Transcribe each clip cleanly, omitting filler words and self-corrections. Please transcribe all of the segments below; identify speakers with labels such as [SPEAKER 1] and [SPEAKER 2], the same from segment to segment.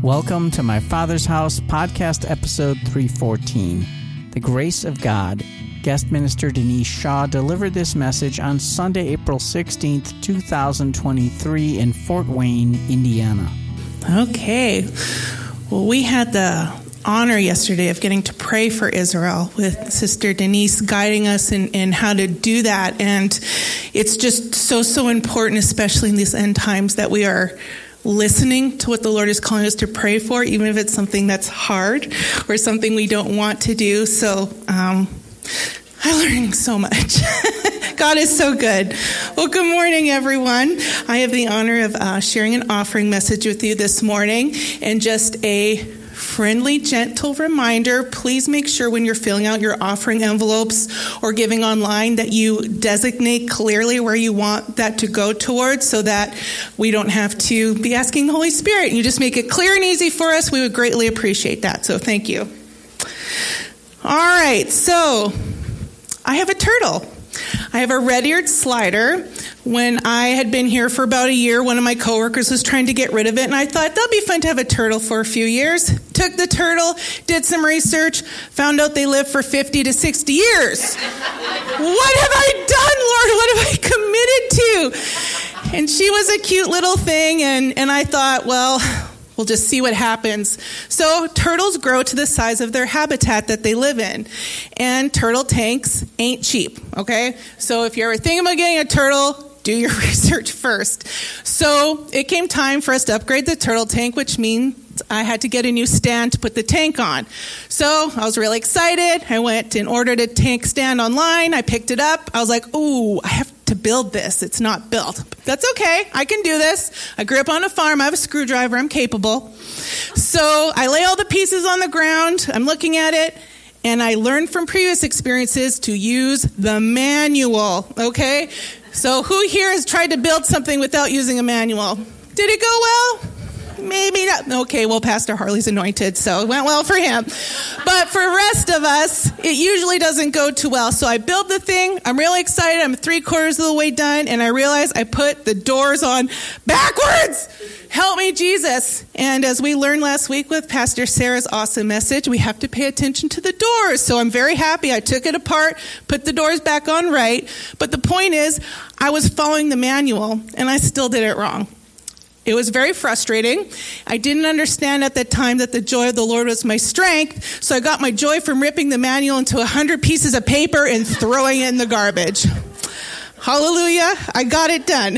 [SPEAKER 1] Welcome to My Father's House podcast episode 314, The Grace of God. Guest minister Denise Shaw delivered this message on Sunday, April 16th, 2023 in Fort Wayne, Indiana.
[SPEAKER 2] Okay. Well, we had the honor yesterday of getting to pray for Israel with Sister Denise guiding us in how to do that. And it's just so important, especially in these end times, that we are listening to what the Lord is calling us to pray for, even if it's something that's hard or something we don't want to do. So I'm learning so much. God is so good. Well, good morning, everyone. I have the honor of sharing an offering message with you this morning, and just a friendly, gentle reminder, please make sure when you're filling out your offering envelopes or giving online that you designate clearly where you want that to go towards, so that we don't have to be asking the Holy Spirit. You just make it clear and easy for us. We would greatly appreciate that. So thank you. All right, so I have a turtle. I have a red-eared slider. When I had been here for about a year, one of my coworkers was trying to get rid of it, and I thought that'd be fun to have a turtle for a few years. Took the turtle, did some research, found out they live for 50 to 60 years. What have I done, Lord? What have I committed to? And she was a cute little thing, and I thought, well, we'll just see what happens. So turtles grow to the size of their habitat that they live in. And turtle tanks ain't cheap, okay? So if you're ever thinking about getting a turtle, do your research first. So it came time for us to upgrade the turtle tank, which means I had to get a new stand to put the tank on. So I was really excited. I went and ordered a tank stand online. I picked it up. I was like, ooh, I have to build this. It's not built. That's okay. I can do this. I grew up on a farm. I have a screwdriver. I'm capable. So I lay all the pieces on the ground. I'm looking at it. And I learned from previous experiences to use the manual, okay? So who here has tried to build something without using a manual? Did it go well? Maybe not. Okay, well, Pastor Harley's anointed, so it went well for him. But for the rest of us, it usually doesn't go too well. So I build the thing. I'm really excited. I'm 3/4 of the way done, and I realize I put the doors on backwards. Help me, Jesus. And as we learned last week with Pastor Sarah's awesome message, we have to pay attention to the doors. So I'm very happy. I took it apart, put the doors back on right. But the point is, I was following the manual, and I still did it wrong. It was very frustrating. I didn't understand at that time that the joy of the Lord was my strength, so I got my joy from ripping the manual into 100 pieces of paper and throwing it in the garbage. Hallelujah, I got it done.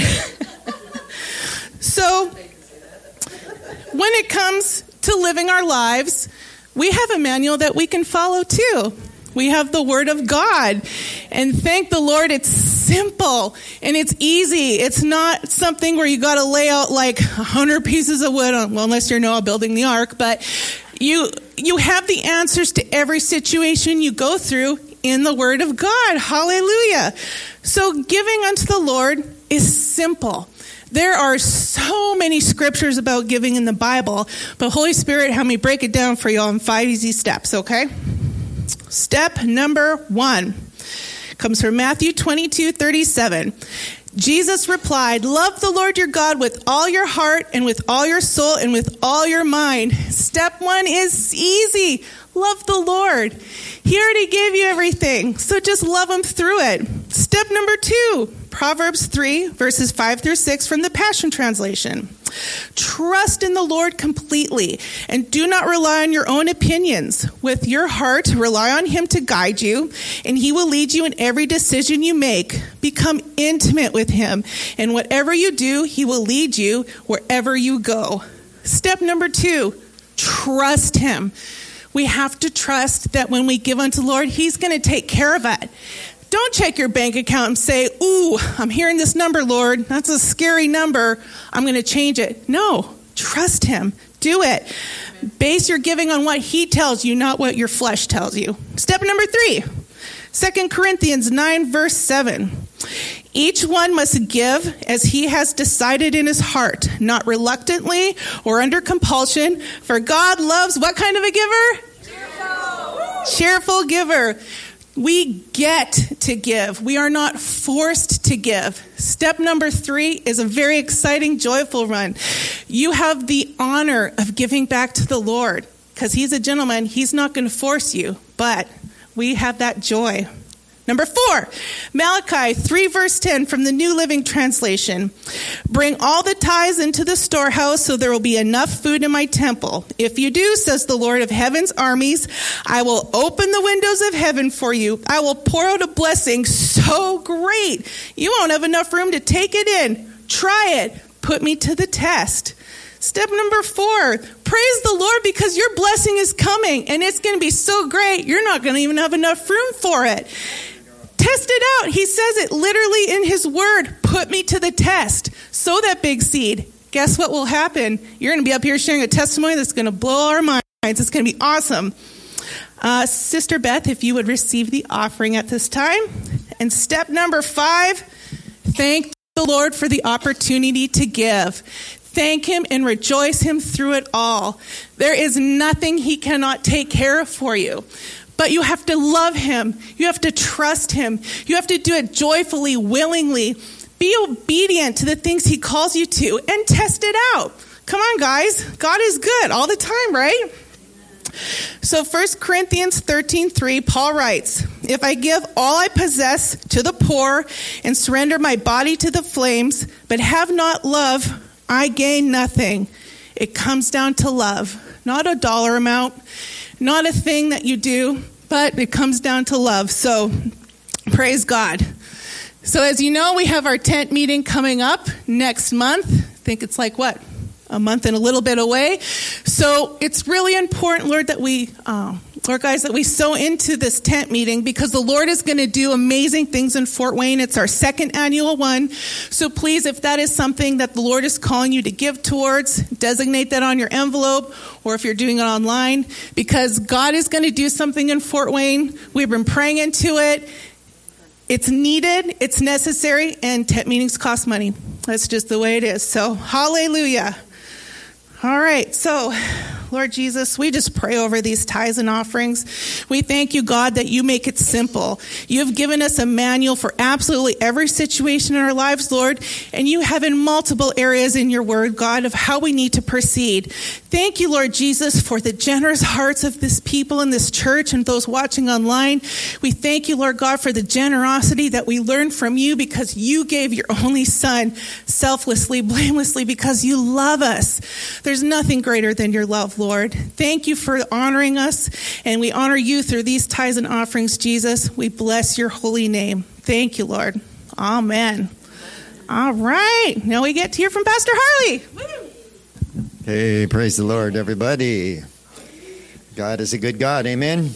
[SPEAKER 2] So, when it comes to living our lives, we have a manual that we can follow too. We have the Word of God. And thank the Lord, it's simple and it's easy. It's not something where you got to lay out like 100 pieces of wood, well, unless you're Noah building the ark. But you have the answers to every situation you go through in the Word of God. Hallelujah. So giving unto the Lord is simple. There are so many scriptures about giving in the Bible, but Holy Spirit had me break it down for y'all in 5 easy steps, okay? Step number 1 comes from Matthew 22:37. Jesus replied, "Love the Lord your God with all your heart and with all your soul and with all your mind." Step 1 is easy. Love the Lord. He already gave you everything, so just love him through it. Step number 2, Proverbs 3, verses 5-6 from the Passion Translation. Trust in the Lord completely and do not rely on your own opinions. With your heart, rely on him to guide you, and he will lead you in every decision you make. Become intimate with him, and whatever you do, he will lead you wherever you go. Step number 2, trust him. We have to trust that when we give unto the Lord, he's going to take care of it. Don't check your bank account and say, ooh, I'm hearing this number, Lord. That's a scary number. I'm going to change it. No, trust him. Do it. Base your giving on what he tells you, not what your flesh tells you. Step number 3, 2 Corinthians 9, verse 7. Each one must give as he has decided in his heart, not reluctantly or under compulsion, for God loves what kind of a giver? Cheerful giver. We get to give. We are not forced to give. Step number 3 is a very exciting, joyful one. You have the honor of giving back to the Lord because he's a gentleman. He's not going to force you, but we have that joy. Number 4, Malachi 3 verse 10 from the New Living Translation. Bring all the tithes into the storehouse so there will be enough food in my temple. If you do, says the Lord of heaven's armies, I will open the windows of heaven for you. I will pour out a blessing so great you won't have enough room to take it in. Try it. Put me to the test. Step number 4, praise the Lord because your blessing is coming and it's going to be so great you're not going to even have enough room for it. Test it out. He says it literally in his word. Put me to the test. Sow that big seed. Guess what will happen? You're going to be up here sharing a testimony that's going to blow our minds. It's going to be awesome. Sister Beth, if you would receive the offering at this time. And step number 5, thank the Lord for the opportunity to give. Thank him and rejoice him through it all. There is nothing he cannot take care of for you. But you have to love him. You have to trust him. You have to do it joyfully, willingly. Be obedient to the things he calls you to and test it out. Come on, guys. God is good all the time, right? So 1 Corinthians 13:3, Paul writes, if I give all I possess to the poor and surrender my body to the flames, but have not love, I gain nothing. It comes down to love, not a dollar amount. Not a thing that you do, but it comes down to love. So, praise God. So, as you know, we have our tent meeting coming up next month. I think it's like, what, a month and a little bit away. So, it's really important, Lord, that we, Lord, guys, that we sow into this tent meeting because the Lord is going to do amazing things in Fort Wayne. It's our 2nd annual one. So please, if that is something that the Lord is calling you to give towards, designate that on your envelope or if you're doing it online because God is going to do something in Fort Wayne. We've been praying into it. It's needed, it's necessary, and tent meetings cost money. That's just the way it is. So hallelujah. All right, so Lord Jesus, we just pray over these tithes and offerings. We thank you, God, that you make it simple. You have given us a manual for absolutely every situation in our lives, Lord, and you have in multiple areas in your word, God, of how we need to proceed. Thank you, Lord Jesus, for the generous hearts of this people in this church and those watching online. We thank you, Lord God, for the generosity that we learned from you because you gave your only son selflessly, blamelessly, because you love us. There's nothing greater than your love, Lord. Thank you for honoring us, and we honor you through these tithes and offerings, Jesus. We bless your holy name. Thank you, Lord. Amen. All right. Now we get to hear from Pastor Harley.
[SPEAKER 3] Hey, praise the Lord, everybody. God is a good God. Amen.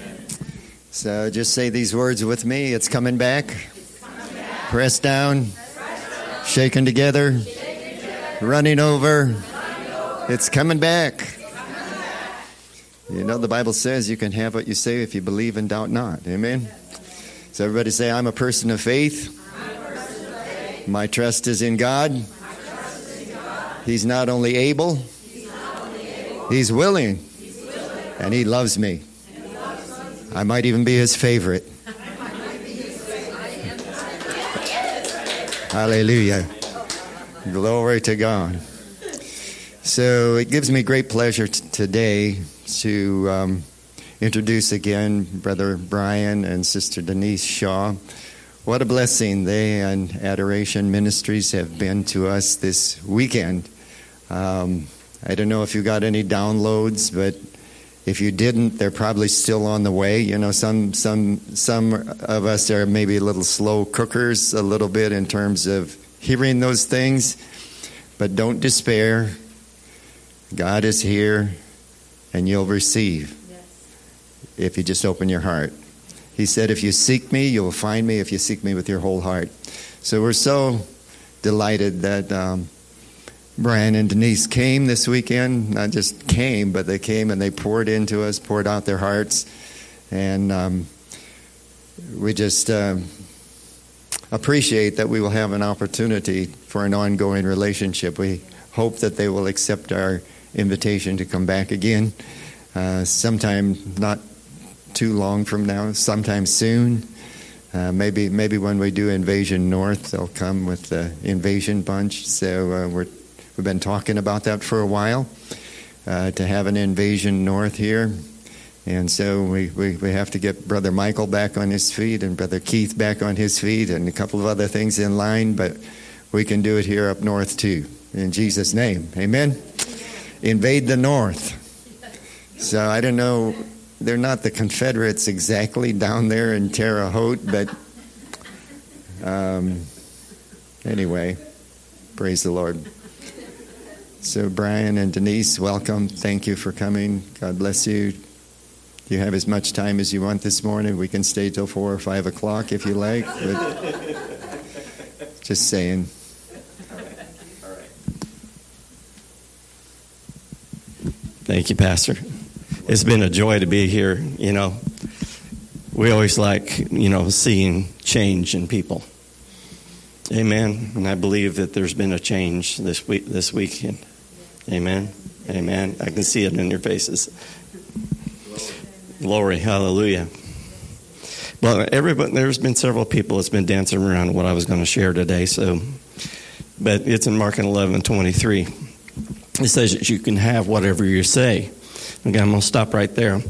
[SPEAKER 3] So just say these words with me. It's coming back. Pressed down. Shaken together. Running over. It's coming back. You know, the Bible says you can have what you say if you believe and doubt not. Amen? So everybody say, I'm a person of faith. My trust is in God. He's not only able, he's willing. And he loves me. I might even be his favorite. Hallelujah. Glory to God. So it gives me great pleasure today to introduce again Brother Brian and Sister Denise Shaw. What a blessing they and Adoration Ministries have been to us this weekend. I don't know if you got any downloads, but if you didn't, they're probably still on the way. You know, some of us are maybe a little slow cookers a little bit in terms of hearing those things, but don't despair. God is here, and you'll receive if you just open your heart. He said, if you seek me, you'll find me if you seek me with your whole heart. So we're so delighted that Brian and Denise came this weekend. Not just came, but they came and they poured into us, poured out their hearts. And we just appreciate that we will have an opportunity for an ongoing relationship. We hope that they will accept our invitation to come back again sometime not too long from now, sometime soon. Maybe when we do Invasion North, they'll come with the Invasion Bunch. So we've been talking about that for a while, to have an Invasion North here. And so we have to get Brother Michael back on his feet and Brother Keith back on his feet and a couple of other things in line, but we can do it here up north too. In Jesus' name, amen? Invade the North. So I don't know, they're not the Confederates exactly down there in Terre Haute, but anyway, praise the Lord. So Brian and Denise, welcome. Thank you for coming. God bless you. You have as much time as you want this morning. We can stay till 4 or 5 o'clock if you like. But just saying.
[SPEAKER 4] Thank you, Pastor. It's been a joy to be here. You know, we always like, seeing change in people. Amen. And I believe that there's been a change this weekend. Amen. Amen. I can see it in your faces. Glory, hallelujah. Well, there's been several people that's been dancing around what I was going to share today. But it's in Mark 11:23. It says that you can have whatever you say. Okay, I'm going to stop right there.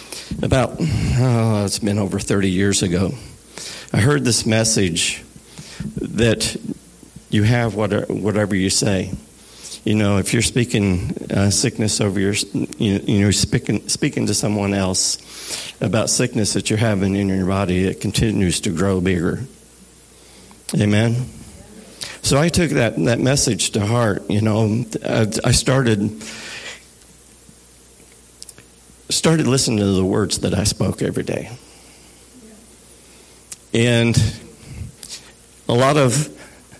[SPEAKER 4] It's been over 30 years ago. I heard this message that you have whatever you say. If you're speaking sickness over you're speaking to someone else about sickness that you're having in your body, it continues to grow bigger. Amen. So I took that message to heart. I started listening to the words that I spoke every day, and a lot of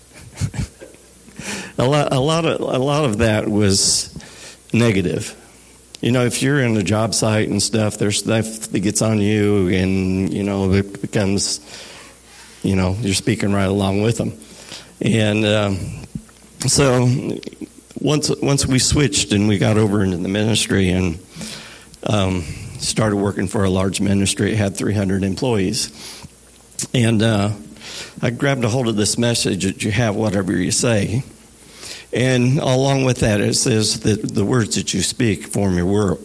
[SPEAKER 4] that was negative. If you're in a job site and stuff, there's stuff that gets on you, and it becomes, you're speaking right along with them. And so once we switched and we got over into the ministry and started working for a large ministry, it had 300 employees, and I grabbed a hold of this message that you have whatever you say. And along with that, it says that the words that you speak form your world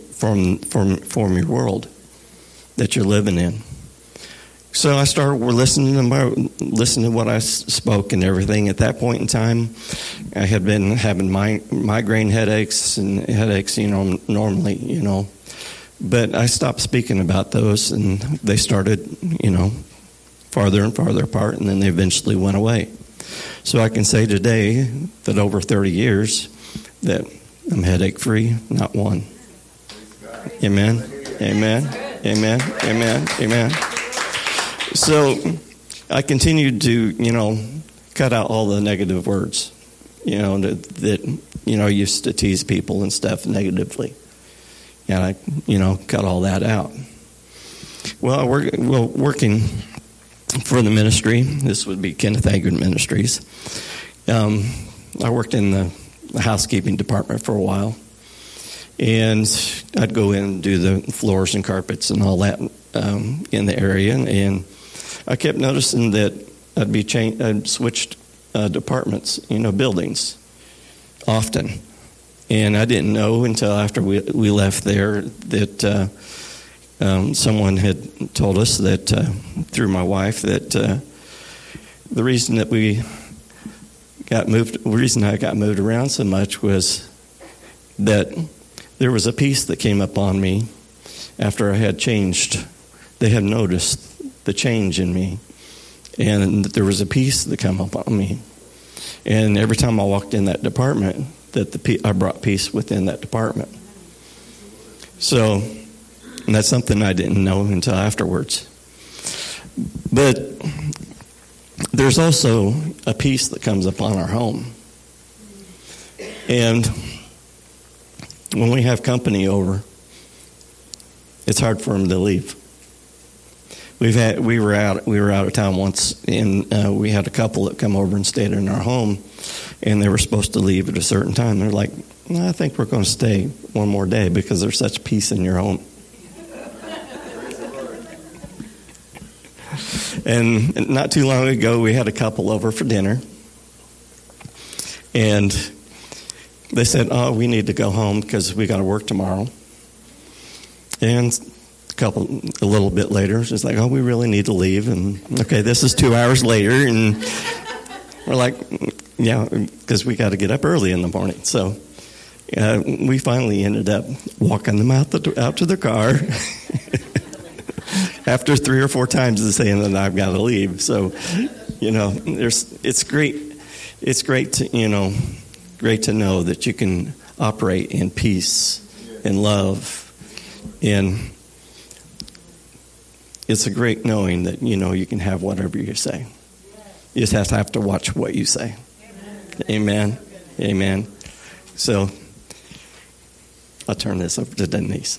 [SPEAKER 4] that you're living in. So I started listening to what I spoke and everything. At that point in time, I had been having migraine headaches and headaches, normally, But I stopped speaking about those, and they started, farther and farther apart, and then they eventually went away. So I can say today that over 30 years that I'm headache-free, not one. Amen, amen, amen, amen, amen. So I continued to, cut out all the negative words, that I used to tease people and stuff negatively. And I, cut all that out. Well, working for the ministry, this would be Kenneth Hagin Ministries. I worked in the housekeeping department for a while, and I'd go in and do the floors and carpets and all that in the area. And I kept noticing that I'd switched departments, buildings often. And I didn't know until after we left there that someone had told us that, through my wife, that the reason that the reason I got moved around so much was that there was a peace that came upon me after I had changed. They had noticed the change in me, and there was a peace that came upon me. And every time I walked in that department, I brought peace within that department. So, and that's something I didn't know until afterwards. But there's also a peace that comes upon our home. And when we have company over, it's hard for them to leave. We were out of town once, and we had a couple that come over and stayed in our home, and they were supposed to leave at a certain time. They're like, "No, I think we're going to stay one more day because there's such peace in your home." And not too long ago, we had a couple over for dinner. And they said, oh, we need to go home because we got to work tomorrow. And a little bit later, it's like, oh, we really need to leave. And, okay, this is 2 hours later. And we're like, yeah, because we got to get up early in the morning. So we finally ended up walking them out to their car after 3 or 4 times saying that I've got to leave. So, it's great. It's great to, great to know that you can operate in peace and love. And it's a great knowing that, you can have whatever you say. You just have to watch what you say. Amen. Amen. So I'll turn this over to Denise.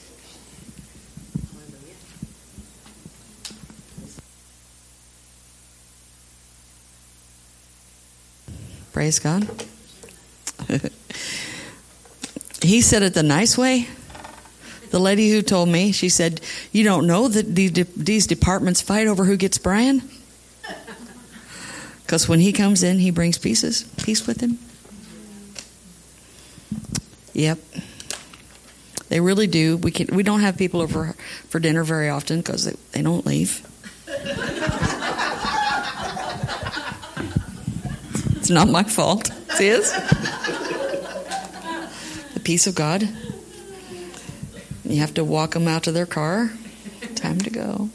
[SPEAKER 5] Praise God. He said it the nice way. The lady who told me, she said, you don't know that these departments fight over who gets Brian? Because when he comes in, he brings peace with him. Yep. They really do. We don't have people over for dinner very often because they don't leave. It's not my fault. It's his. The peace of God. You have to walk them out to their car. Time to go.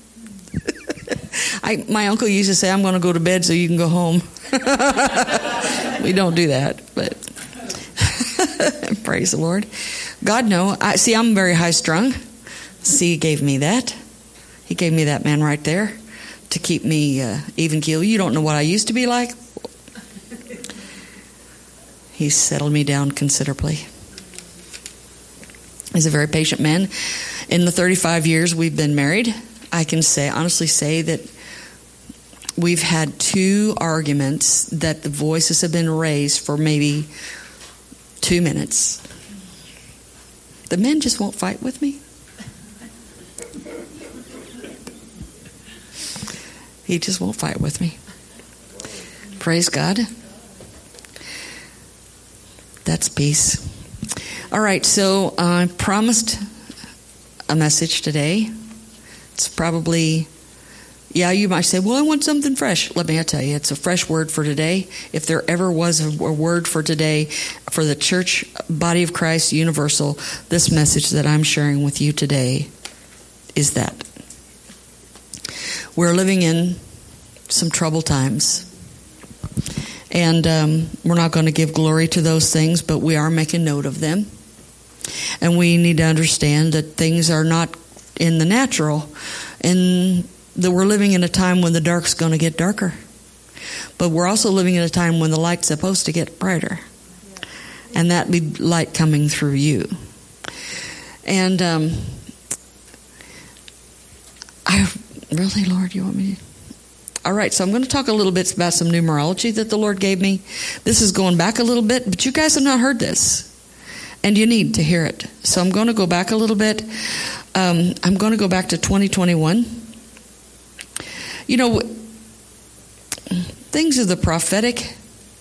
[SPEAKER 5] My uncle used to say, I'm going to go to bed so you can go home. We don't do that, but praise the Lord. God, no. I'm very high strung. He gave me that. He gave me that man right there to keep me even keel. You don't know what I used to be like. He settled me down considerably. He's a very patient man. In the 35 years we've been married, I can honestly say that we've had 2 arguments that the voices have been raised for maybe 2 minutes. The men just won't fight with me. He just won't fight with me. Praise God. That's peace. All right, so I promised a message today. It's probably, you might say, well, I want something fresh. Let me tell you, it's a fresh word for today. If there ever was a word for today for the church, body of Christ, universal, this message that I'm sharing with you today is that. We're living in some troubled times. And we're not going to give glory to those things, but we are making note of them. And we need to understand that things are not in the natural, and that we're living in a time when the dark's going to get darker. But we're also living in a time when the light's supposed to get brighter. And that be light coming through you. And Lord, you want me to? All right, so I'm going to talk a little bit about some numerology that the Lord gave me. This is going back a little bit, but you guys have not heard this. And you need to hear it. So I'm going to go back a little bit. I'm going to go back to 2021. Things of the prophetic,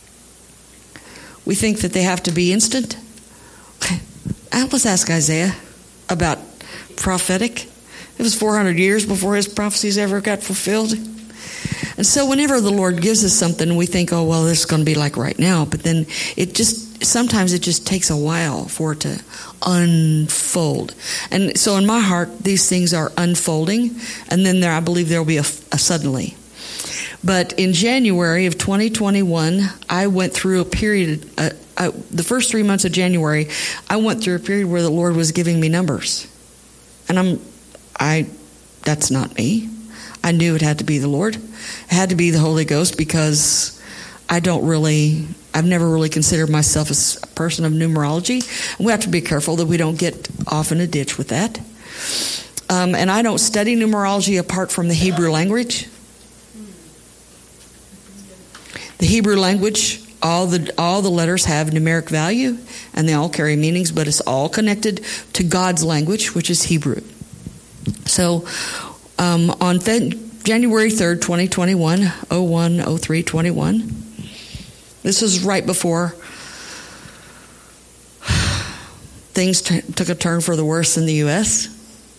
[SPEAKER 5] we think that they have to be instant. Let's ask Isaiah about prophetic. It was 400 years before his prophecies ever got fulfilled. And so whenever the Lord gives us something, we think, oh, well, this is going to be like right now. But then sometimes it just takes a while for it to unfold. And so in my heart, these things are unfolding. And then I believe there will be a suddenly. But in January of 2021, I went through a period, the first 3 months of January, I went through a period where the Lord was giving me numbers. And that's not me. I knew it had to be the Lord. It had to be the Holy Ghost because I've never really considered myself as a person of numerology. And we have to be careful that we don't get off in a ditch with that. And I don't study numerology apart from the Hebrew language. The Hebrew language, all the letters have numeric value, and they all carry meanings, but it's all connected to God's language, which is Hebrew. So on January 3rd, 2021, 01/03/21. This was right before things took a turn for the worse in the U.S.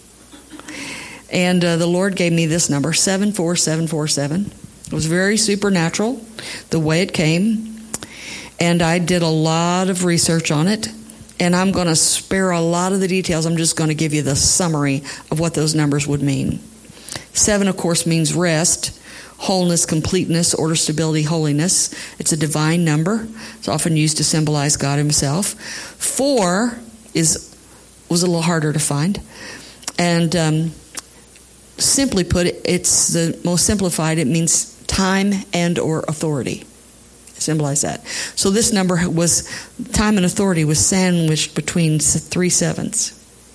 [SPEAKER 5] And the Lord gave me this number, 74747. It was very supernatural, the way it came. And I did a lot of research on it. And I'm going to spare a lot of the details. I'm just going to give you the summary of what those numbers would mean. 7, of course, means rest, wholeness, completeness, order, stability, holiness. It's a divine number. It's often used to symbolize God himself. 4 was a little harder to find. And simply put, it's the most simplified. It means time and or authority. Symbolize that. So this number was, time and authority was sandwiched between 3 sevens.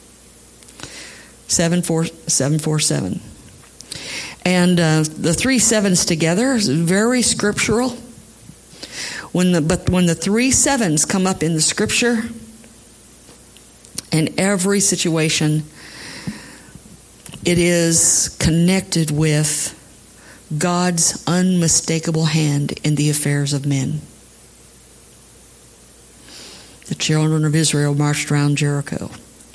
[SPEAKER 5] 74747. And the 3 sevens together is very scriptural. When the 3 sevens come up in the scripture, in every situation, it is connected with God's unmistakable hand in the affairs of men. The children of Israel marched around Jericho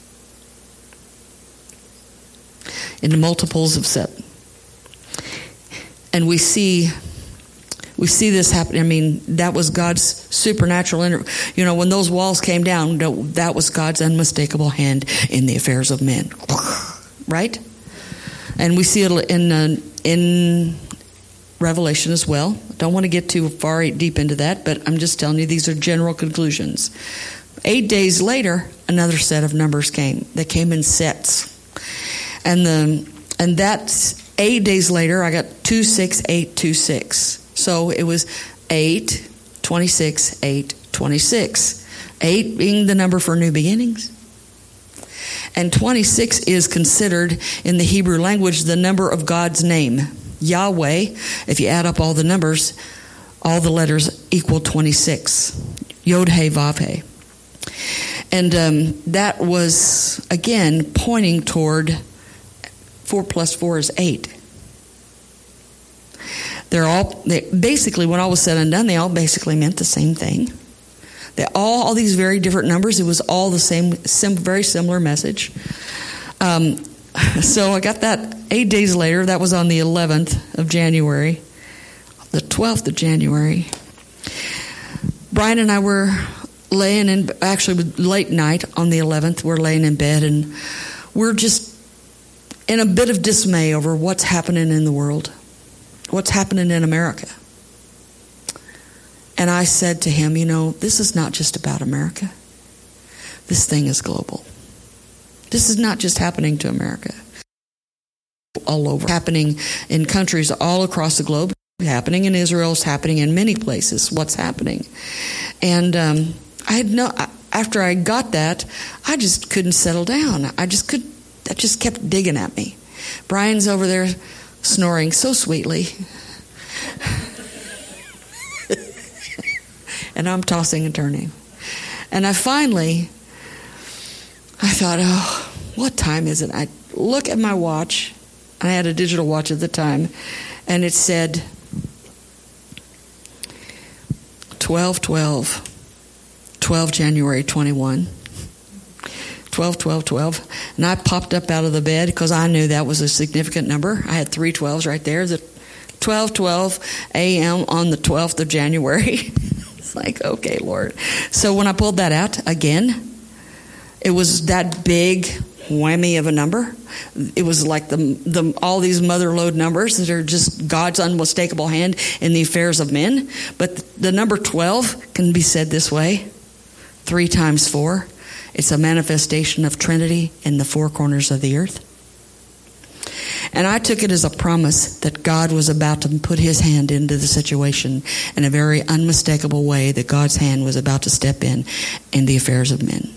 [SPEAKER 5] in the multiples of 7. And we see this happen. I mean, that was God's supernatural. When those walls came down, that was God's unmistakable hand in the affairs of men. Right? And we see it in Revelation as well. Don't want to get too far deep into that, but I'm just telling you these are general conclusions. 8 days later, another set of numbers came. They came in sets. And that's 8 days later, I got 26826. So it was 8, 26, 8, 26. 8 being the number for new beginnings. And 26 is considered in the Hebrew language the number of God's name. Yahweh, if you add up all the numbers, all the letters equal 26. Yod He Vav He. And that was, again, pointing toward 4 plus 4 is 8. Basically, when all was said and done, they all basically meant the same thing. All these very different numbers, it was all the same, very similar message. So I got that 8 days later. That was on the 11th of January, the 12th of January. Brian and I were laying in, actually late night on the 11th, we're laying in bed, and we're just in a bit of dismay over what's happening in the world, what's happening in America. And I said to him, this is not just about America. This thing is global. This is not just happening to America. All over. Happening in countries all across the globe. Happening in Israel. It's happening in many places. What's happening? And after I got that, I just couldn't settle down. That just kept digging at me. Brian's over there snoring so sweetly. And I'm tossing and turning. And I thought, what time is it? I look at my watch. I had a digital watch at the time. And it said 12/12, 12 January 21. 12/12/12. And I popped up out of the bed because I knew that was a significant number. I had 3 12s right there. The 12:12 a.m. on the 12th of January. It's like, okay, Lord. So when I pulled that out again, it was that big whammy of a number. It was like all these mother lode numbers that are just God's unmistakable hand in the affairs of men. But the number 12 can be said this way: 3 times 4. It's a manifestation of Trinity in the 4 corners of the earth. And I took it as a promise that God was about to put his hand into the situation in a very unmistakable way, that God's hand was about to step in the affairs of men.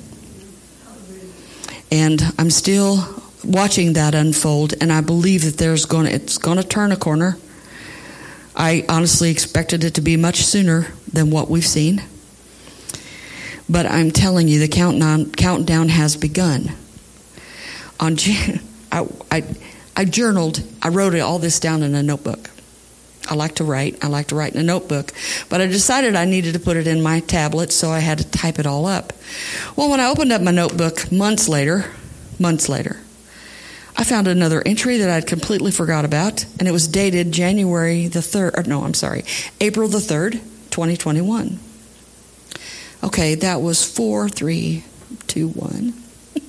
[SPEAKER 5] And I'm still watching that unfold, and I believe that it's going to turn a corner. I honestly expected it to be much sooner than what we've seen. But I'm telling you, the countdown has begun. I journaled. I wrote all this down in a notebook. I like to write. I like to write in a notebook. But I decided I needed to put it in my tablet, so I had to type it all up. Well, when I opened up my notebook months later, I found another entry that I'd completely forgot about, and it was dated April the 3rd, 2021. Okay, that was 4-3-2-1.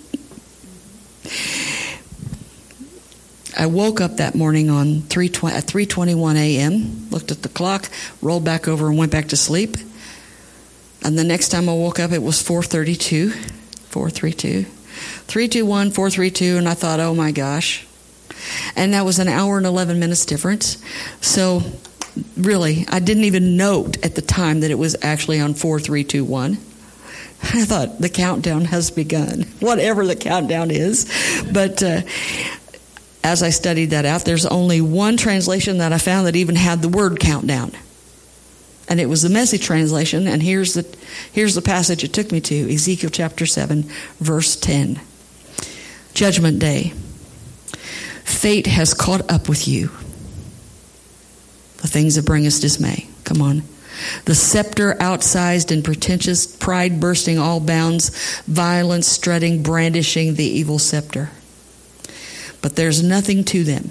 [SPEAKER 5] I woke up that morning at 3:21 a.m., looked at the clock, rolled back over and went back to sleep. And the next time I woke up, it was 4:32, 4:32. 3-2-1, 4-3-2, and I thought, oh my gosh. And that was an hour and 11 minutes difference. So really, I didn't even note at the time that it was actually on 4-3-2-1. I thought the countdown has begun, whatever the countdown is. But as I studied that out, there's only one translation that I found that even had the word countdown. And it was the Message translation, and here's the passage it took me to, Ezekiel chapter 7, verse 10. Judgment Day. Fate has caught up with you. The things that bring us dismay. Come on. The scepter outsized and pretentious, pride bursting all bounds, violence strutting, brandishing the evil scepter. But there's nothing to them.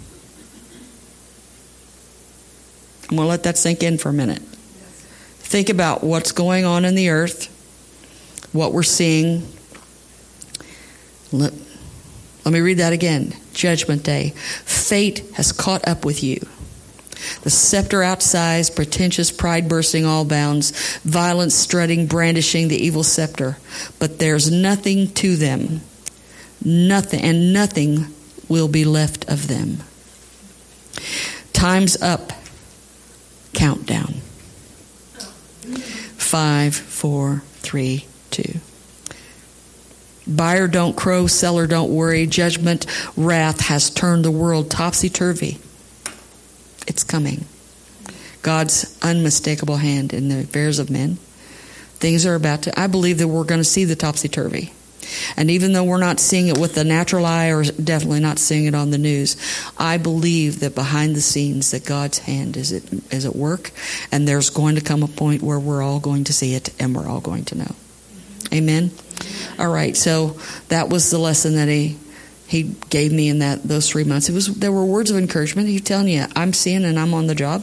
[SPEAKER 5] I'm going to let that sink in for a minute. Think about what's going on in the earth, what we're seeing. Let me read that again. Judgment Day. Fate has caught up with you. The scepter outsized, pretentious, pride bursting all bounds, violence strutting, brandishing the evil scepter. But there's nothing to them. Nothing, and nothing will be left of them. Time's up. Countdown. 5, 4, 3, 2. Buyer don't crow, seller don't worry. Judgment, wrath has turned the world topsy-turvy. It's coming. God's unmistakable hand in the affairs of men. Things are about to, I believe that we're going to see the topsy-turvy. And even though we're not seeing it with the natural eye, or definitely not seeing it on the news, I believe that behind the scenes that God's hand is at work, and there's going to come a point where we're all going to see it and we're all going to know. Amen? All right, so that was the lesson that he gave me in those 3 months. There were words of encouragement. He's telling you, I'm seeing and I'm on the job.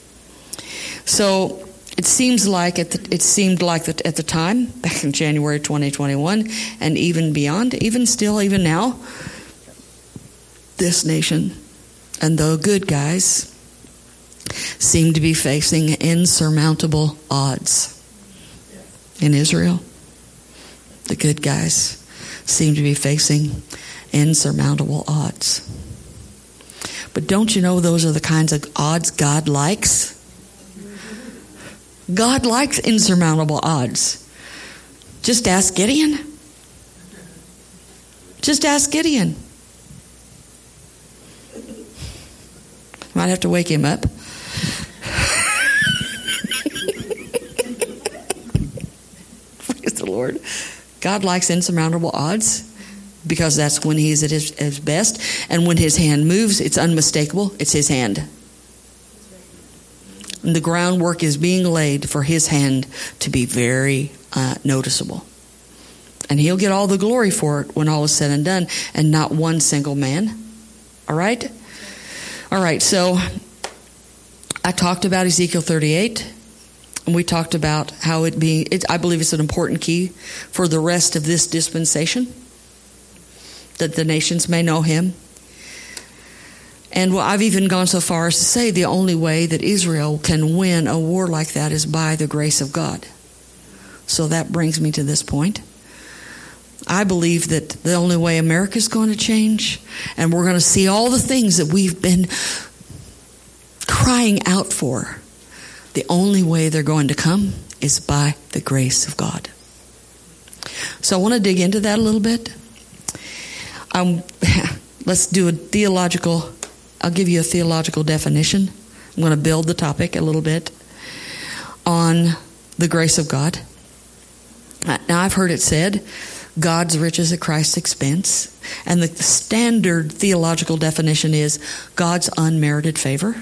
[SPEAKER 5] So it seemed like at the time, back in January 2021, and even beyond, even now, this nation and the good guys seem to be facing insurmountable odds. In Israel, the good guys seem to be facing insurmountable odds. But don't you know those are the kinds of odds God likes? God likes insurmountable odds. Just ask Gideon. Just ask Gideon. Might have to wake him up. Praise the Lord. God likes insurmountable odds because that's when he's at his best. And when his hand moves, it's unmistakable. It's his hand. And the groundwork is being laid for his hand to be very noticeable. And he'll get all the glory for it when all is said and done, and not one single man. All right? All right, so I talked about Ezekiel 38, and we talked about how I believe it's an important key for the rest of this dispensation, that the nations may know him. And I've even gone so far as to say the only way that Israel can win a war like that is by the grace of God. So that brings me to this point. I believe that the only way America's going to change, and we're going to see all the things that we've been crying out for, the only way they're going to come is by the grace of God. So I want to dig into that a little bit. Let's do I'll give you a theological definition. I'm going to build the topic a little bit on the grace of God. Now, I've heard it said God's riches at Christ's expense. And the standard theological definition is God's unmerited favor.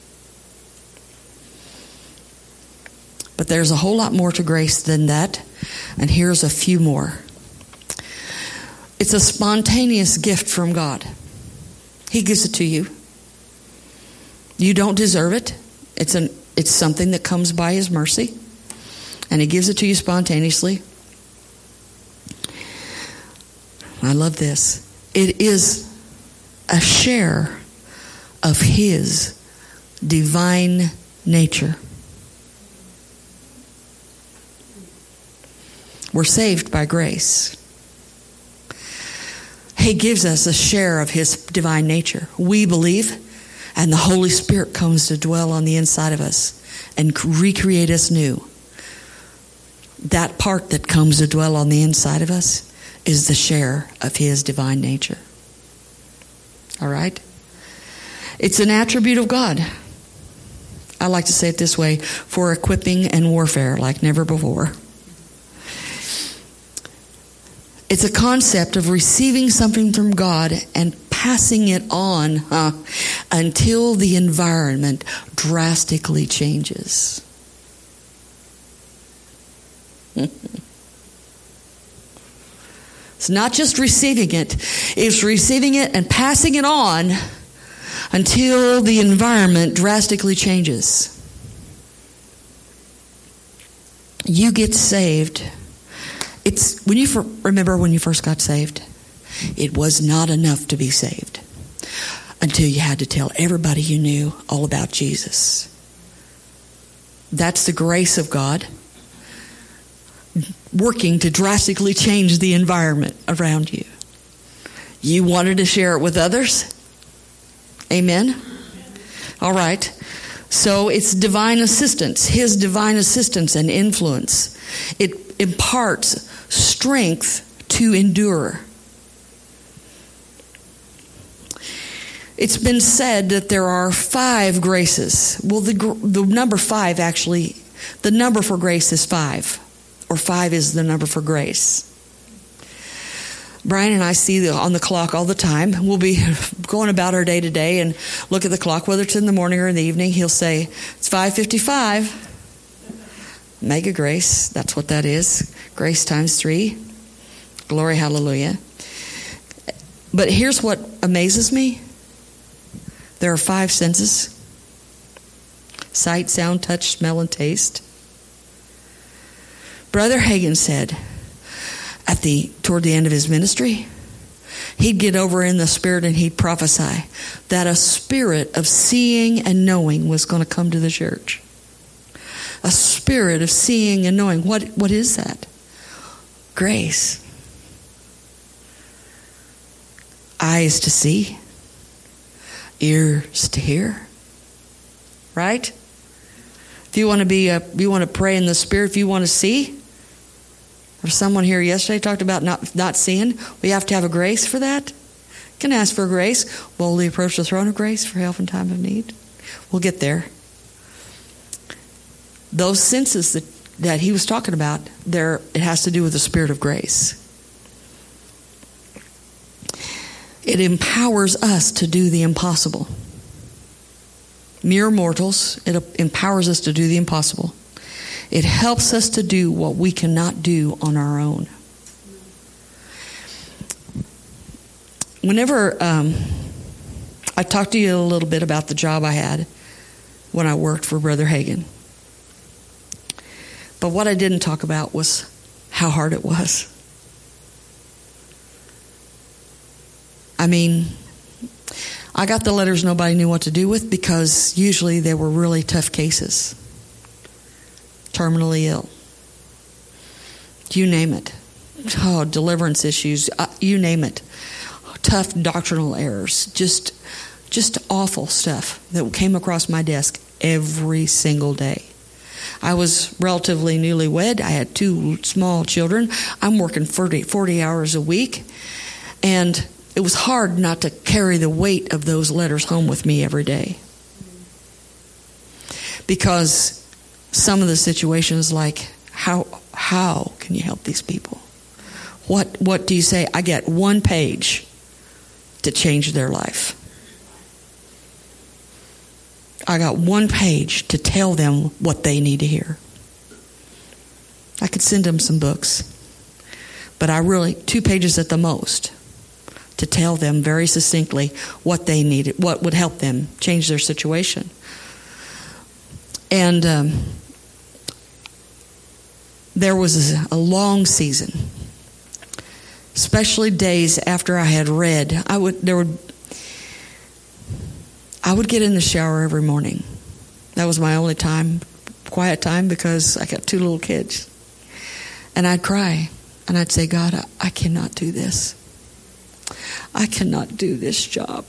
[SPEAKER 5] But there's a whole lot more to grace than that. And here's a few more. It's a spontaneous gift from God. He gives it to you. You don't deserve it. It's something that comes by His mercy. And He gives it to you spontaneously. I love this. It is a share of His divine nature. We're saved by grace. He gives us a share of His divine nature. We believe, and the Holy Spirit comes to dwell on the inside of us and recreate us new. That part that comes to dwell on the inside of us is the share of His divine nature. All right? It's an attribute of God. I like to say it this way, for equipping and warfare like never before. It's a concept of receiving something from God and passing it on until the environment drastically changes. It's not just receiving it. It's receiving it and passing it on until the environment drastically changes. You get saved. It's when you remember when you first got saved, it was not enough to be saved until you had to tell everybody you knew all about Jesus. That's the grace of God working to drastically change the environment around you. You wanted to share it with others? Amen? All right. So it's divine assistance, His divine assistance and influence. It imparts strength to endure. It's been said that there are 5 graces. Well, the number 5 actually, the number for grace is 5. Or 5 is the number for grace. Brian and I see on the clock all the time. We'll be going about our day to day and look at the clock, whether it's in the morning or in the evening. He'll say, it's 5:55. Mega grace, that's what that is. Grace times 3. Glory, hallelujah. But here's what amazes me. There are 5 senses. Sight, sound, touch, smell, and taste. Brother Hagin said toward the end of his ministry, he'd get over in the Spirit and he'd prophesy that a spirit of seeing and knowing was going to come to the church. A spirit of seeing and knowing. What is that? Grace. Eyes to see. Ears to hear. Right? If you want to pray in the Spirit, if you want to see. Or someone here yesterday talked about not seeing. We have to have a grace for that. You can ask for grace. Boldly approach the throne of grace for help in time of need. We'll get there. Those senses that he was talking about, it has to do with the Spirit of grace. It empowers us to do the impossible. Mere mortals, it empowers us to do the impossible. It helps us to do what we cannot do on our own. Whenever I talked to you a little bit about the job I had when I worked for Brother Hagin. But what I didn't talk about was how hard it was. I mean, I got the letters nobody knew what to do with because usually they were really tough cases. Terminally ill. You name it. Oh, deliverance issues. You name it. Tough doctrinal errors. Just awful stuff that came across my desk every single day. I was relatively newlywed. I had 2 small children. I'm working 40 hours a week. And it was hard not to carry the weight of those letters home with me every day. Because some of the situations like, how can you help these people? What do you say? I get 1 page to change their life. I got 1 page to tell them what they need to hear. I could send them some books, but 2 pages at the most to tell them very succinctly what they needed, what would help them change their situation. And there was a long season, especially days after I had read. I would get in the shower every morning. That was my only time, quiet time, because I got 2 little kids. And I'd cry, and I'd say, God, I cannot do this. I cannot do this job.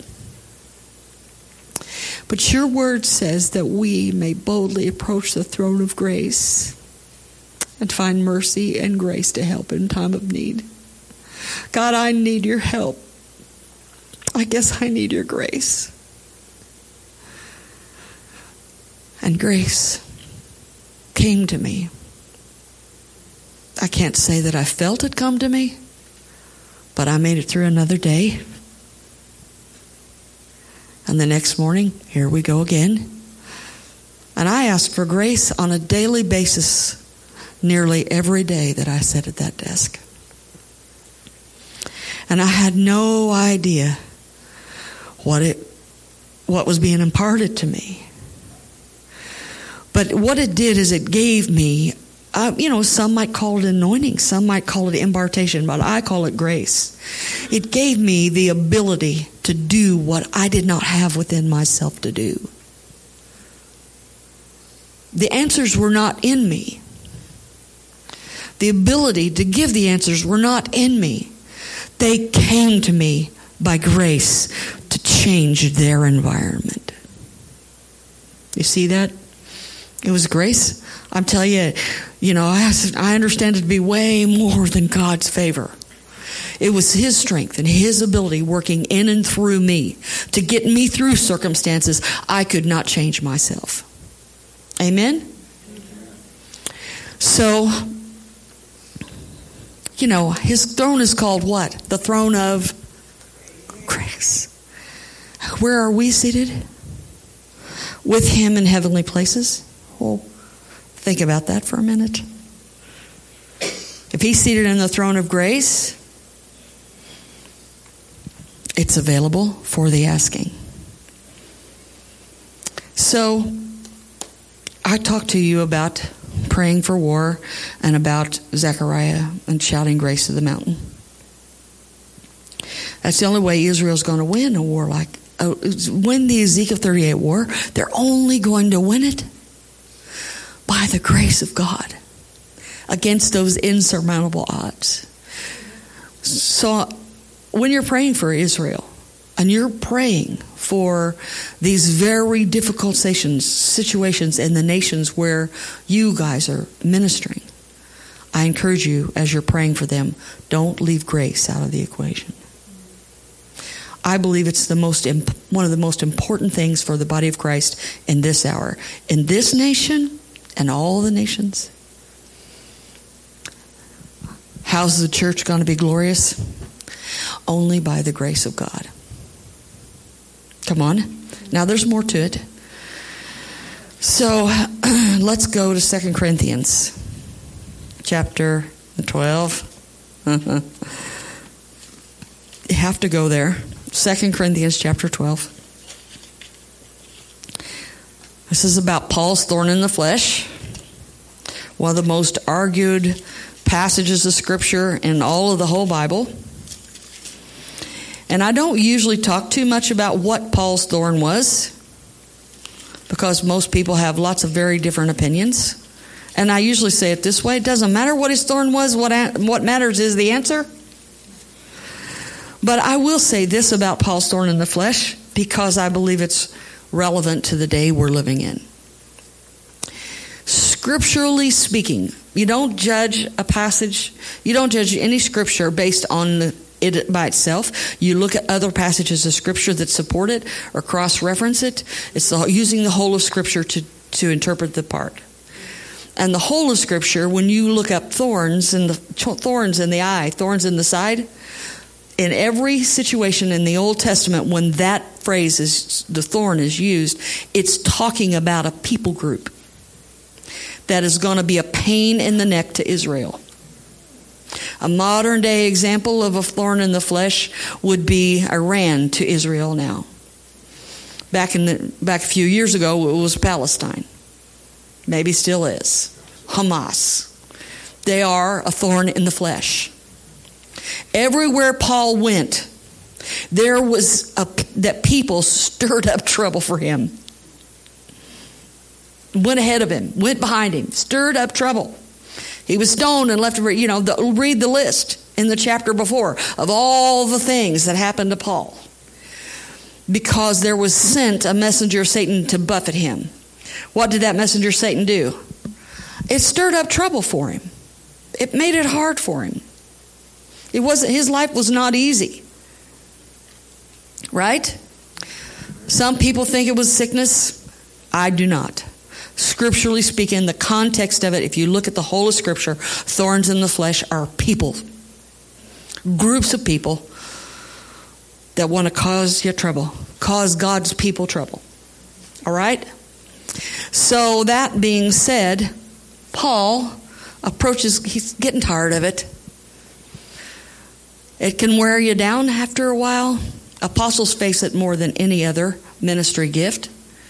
[SPEAKER 5] But your word says that we may boldly approach the throne of grace and find mercy and grace to help in time of need. God, I need your help. I guess I need your grace. And grace came to me. I can't say that I felt it come to me, but I made it through another day. And the next morning, here we go again. And I asked for grace on a daily basis, nearly every day that I sat at that desk. And I had no idea what was being imparted to me. But what it did is it gave me, some might call it anointing, some might call it impartation, but I call it grace. It gave me the ability to do what I did not have within myself to do. The answers were not in me. The ability to give the answers were not in me. They came to me by grace to change their environment. You see that? It was grace. I'm telling you, I understand it to be way more than God's favor. It was His strength and His ability working in and through me to get me through circumstances I could not change myself. Amen? So, His throne is called what? The throne of grace. Where are we seated? With Him in heavenly places. Well, think about that for a minute. If He's seated in the throne of grace, it's available for the asking. So, I talked to you about praying for war and about Zechariah and shouting grace to the mountain. That's the only way Israel's going to win a war win the Ezekiel 38 war. They're only going to win it by the grace of God against those insurmountable odds. So when you're praying for Israel and you're praying for these very difficult situations in the nations where you guys are ministering, I encourage you, as you're praying for them, don't leave grace out of the equation. I believe it's one of the most important things for the body of Christ in this hour. In this nation and all the nations. How's the church going to be glorious? Only by the grace of God. Come on. Now there's more to it. So let's go to 2 Corinthians chapter 12. You have to go there. 2 Corinthians chapter 12. This is about Paul's thorn in the flesh. One of the most argued passages of Scripture in all of the whole Bible. And I don't usually talk too much about what Paul's thorn was, because most people have lots of very different opinions. And I usually say it this way: it doesn't matter what his thorn was, what matters is the answer. But I will say this about Paul's thorn in the flesh, because I believe it's relevant to the day we're living in. Scripturally speaking, you don't judge a passage, you don't judge any scripture based on it by itself. You look at other passages of Scripture that support it or cross-reference it. It's using the whole of Scripture to interpret the part. And the whole of Scripture, when you look up thorns in the eye, thorns in the side, in every situation in the Old Testament, when that phrase is, the thorn is used, it's talking about a people group that is going to be a pain in the neck to Israel. A modern day example of a thorn in the flesh would be Iran to Israel now. Back a few years ago, it was Palestine. Maybe still is. Hamas. They are a thorn in the flesh. Everywhere Paul went, there was that people stirred up trouble for him. Went ahead of him, went behind him, stirred up trouble. He was stoned and left to read the list in the chapter before of all the things that happened to Paul. Because there was sent a messenger of Satan to buffet him. What did that messenger Satan do? It stirred up trouble for him. It made it hard for him. His life was not easy. Right? Some people think it was sickness. I do not. Scripturally speaking, the context of it, if you look at the whole of Scripture, thorns in the flesh are people. Groups of people that want to cause you trouble. Cause God's people trouble. All right? So that being said, Paul approaches, he's getting tired of it. It can wear you down after a while. Apostles face it more than any other ministry gift.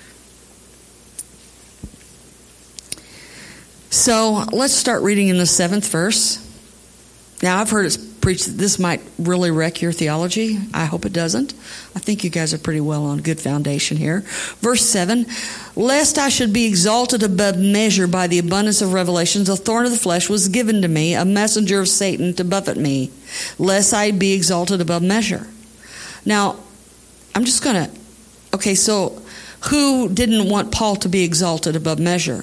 [SPEAKER 5] So let's start reading in the 7th verse. Now, I've heard it preached that this might really wreck your theology. I hope it doesn't. I think you guys are pretty well on good foundation here. Verse 7, lest I should be exalted above measure by the abundance of revelations, a thorn of the flesh was given to me, a messenger of Satan to buffet me, lest I be exalted above measure. Now, I'm just going to... Okay, so who didn't want Paul to be exalted above measure?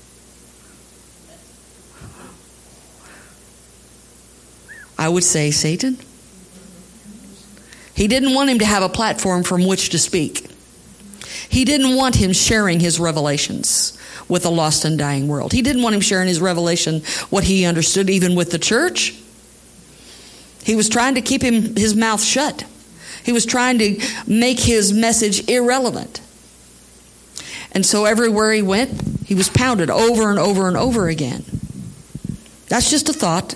[SPEAKER 5] I would say Satan. He didn't want him to have a platform from which to speak. He didn't want him sharing his revelations with a lost and dying world. He didn't want him sharing his revelation, what he understood, even with the church. He was trying to keep his mouth shut. He was trying to make his message irrelevant. And so everywhere he went, he was pounded over and over and over again. That's just a thought.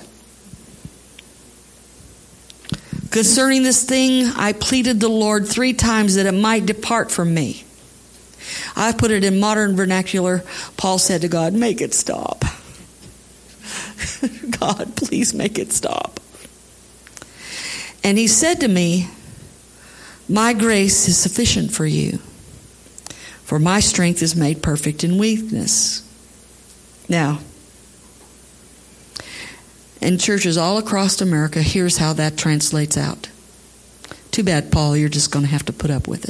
[SPEAKER 5] Concerning this thing, I pleaded the Lord 3 times that it might depart from me. I put it in modern vernacular. Paul said to God, make it stop. God, please make it stop. And he said to me, my grace is sufficient for you, for my strength is made perfect in weakness. Now, in churches all across America, here's how that translates out. Too bad, Paul, you're just going to have to put up with it.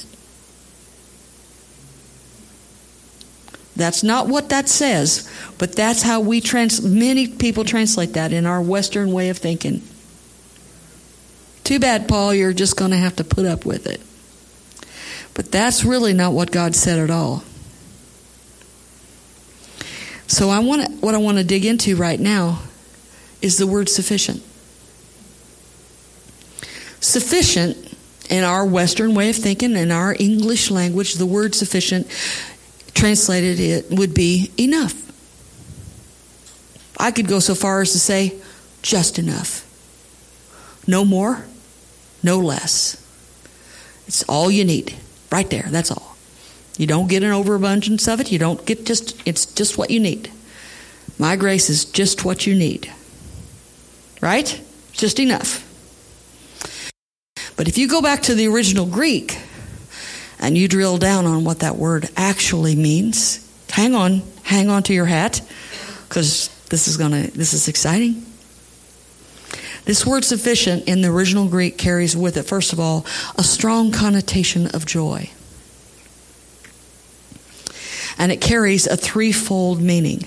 [SPEAKER 5] That's not what that says, but that's how many people translate that in our Western way of thinking. Too bad, Paul, you're just going to have to put up with it. But that's really not what God said at all. So what I want to dig into right now is the word sufficient. Sufficient, in our Western way of thinking, in our English language, the word sufficient, translated it would be enough. I could go so far as to say, just enough. No more, no less. It's all you need. Right there, that's all. You don't get an overabundance of it. You don't get it's just what you need. My grace is just what you need. Right? Just enough. But if you go back to the original Greek and you drill down on what that word actually means, hang on to your hat, because this is exciting. This word sufficient in the original Greek carries with it, first of all, a strong connotation of joy. And it carries a threefold meaning.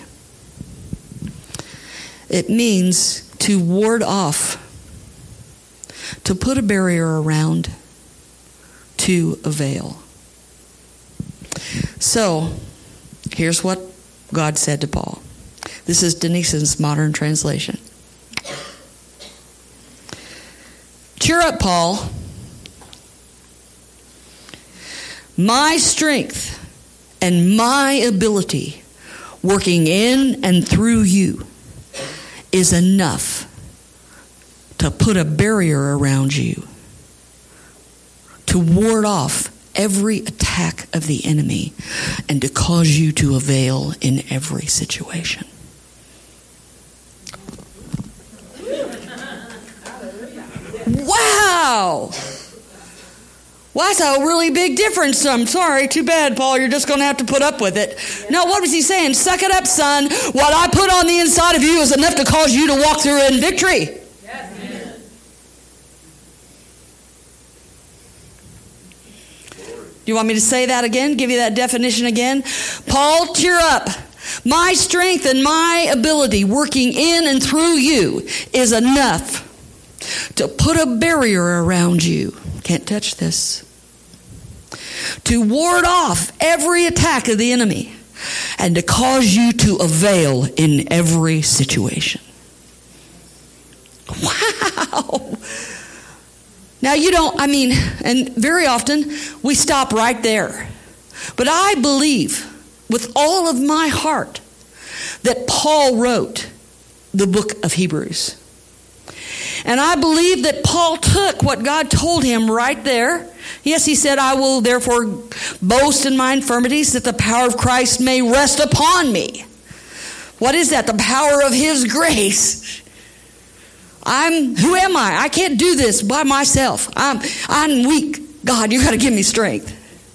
[SPEAKER 5] It means to ward off, to put a barrier around, to avail. So, here's what God said to Paul. This is Denise's modern translation. Cheer up, Paul. My strength and my ability working in and through you is enough to put a barrier around you, to ward off every attack of the enemy, and to cause you to avail in every situation. Wow! Well, that's a really big difference. I'm sorry. Too bad, Paul. You're just going to have to put up with it. No, what was he saying? Suck it up, son. What I put on the inside of you is enough to cause you to walk through in victory. Yes. Do you want me to say that again? Give you that definition again? Paul, cheer up. My strength and my ability working in and through you is enough to put a barrier around you. Can't touch this. To ward off every attack of the enemy and to cause you to avail in every situation. Wow. Now and very often we stop right there. But I believe with all of my heart that Paul wrote the book of Hebrews. And I believe that Paul took what God told him right there. Yes, he said, I will therefore boast in my infirmities that the power of Christ may rest upon me. What is that? The power of his grace. Who am I? I can't do this by myself. I'm weak. God, you got to give me strength.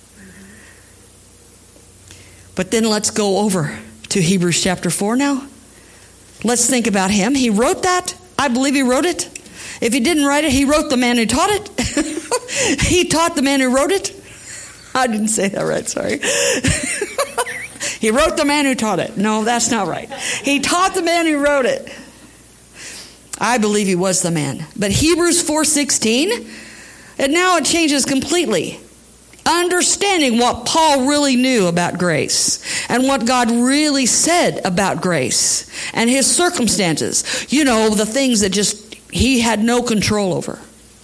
[SPEAKER 5] But then let's go over to Hebrews chapter 4 now. Let's think about him. He wrote that. I believe he wrote it. If he didn't write it, he wrote the man who taught it. He taught the man who wrote it. I didn't say that right, sorry. He wrote the man who taught it. No, that's not right. He taught the man who wrote it. I believe he was the man. But Hebrews 4:16, and now it changes completely. Understanding what Paul really knew about grace and what God really said about grace and his circumstances. You know, the things that just he had no control over.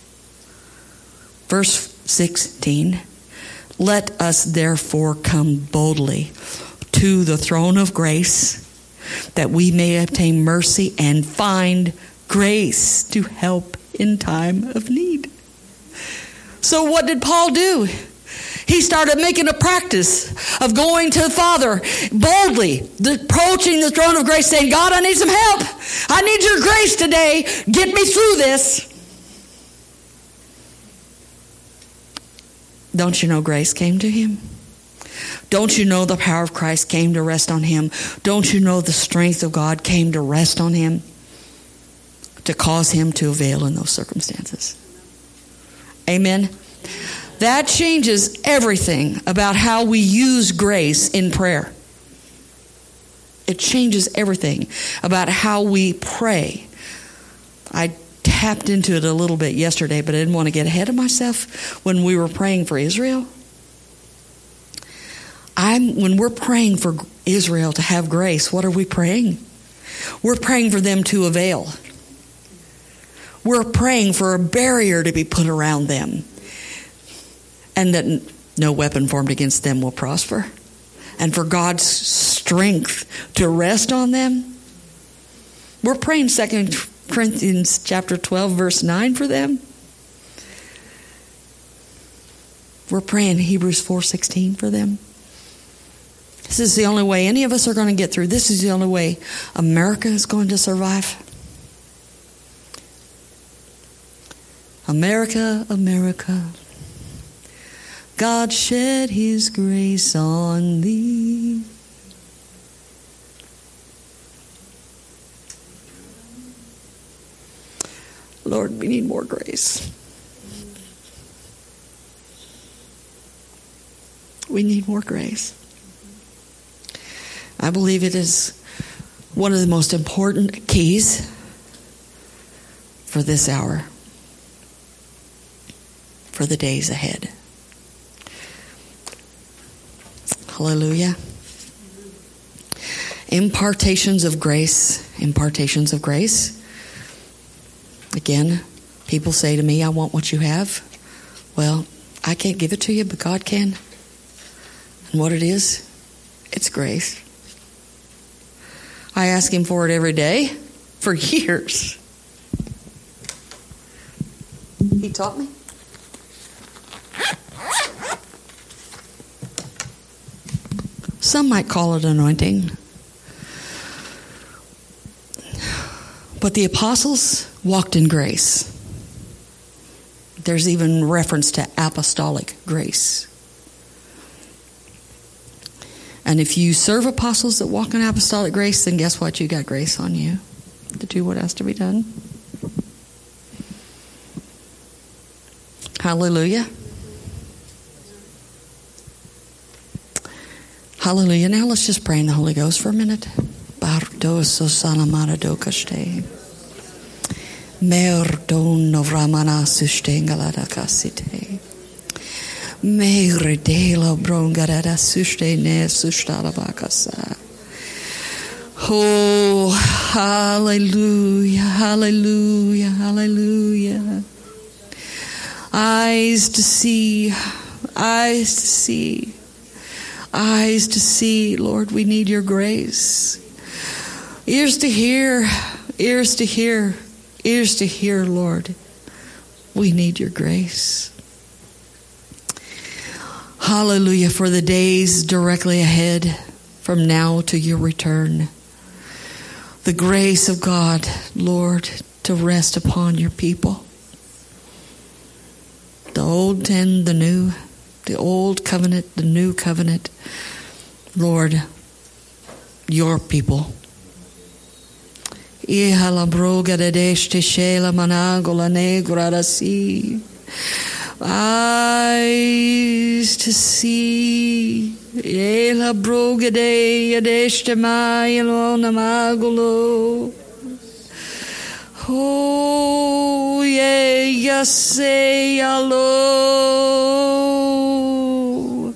[SPEAKER 5] Verse 16, let us therefore come boldly to the throne of grace that we may obtain mercy and find grace to help in time of need. So what did Paul do? He started making a practice of going to the Father boldly, approaching the throne of grace, saying, God, I need some help. I need your grace today. Get me through this. Don't you know grace came to him? Don't you know the power of Christ came to rest on him? Don't you know the strength of God came to rest on him to cause him to avail in those circumstances? Amen. That changes everything about how we use grace in prayer. It changes everything about how we pray. I tapped into it a little bit yesterday, but I didn't want to get ahead of myself when we were praying for Israel. When we're praying for Israel to have grace, what are we praying? We're praying for them to avail. We're praying for a barrier to be put around them, and that no weapon formed against them will prosper, and for God's strength to rest on them. We're praying 2 Corinthians chapter 12, verse 9 for them. We're praying Hebrews 4:16 for them. This is the only way any of us are going to get through. This is the only way America is going to survive. America, America, God shed his grace on thee. Lord, we need more grace. We need more grace. I believe it is one of the most important keys for this hour, for the days ahead. Hallelujah. Impartations of grace. Impartations of grace. Again, people say to me, I want what you have. Well, I can't give it to you, but God can. And what it is, it's grace. I ask Him for it every day for years. He taught me. Some might call it anointing. But the apostles walked in grace. There's even reference to apostolic grace. And if you serve apostles that walk in apostolic grace, then guess what? You got grace on you to do what has to be done. Hallelujah. Hallelujah. Now let's just pray in the Holy Ghost for a minute. Bardoso salamara dokaste. Merdon novramana sustengalada kasite. Megredela brongarada sustene sustalabakasa. Oh, hallelujah, hallelujah, hallelujah. Eyes to see, eyes to see, eyes to see. Lord, we need your grace. Ears to hear, ears to hear, ears to hear, Lord. We need your grace. Hallelujah for the days directly ahead from now to your return. The grace of God, Lord, to rest upon your people. The old and the new, the old covenant, the new covenant. Lord, your people. Eyes to see. Oh, yeah, yes, say hello.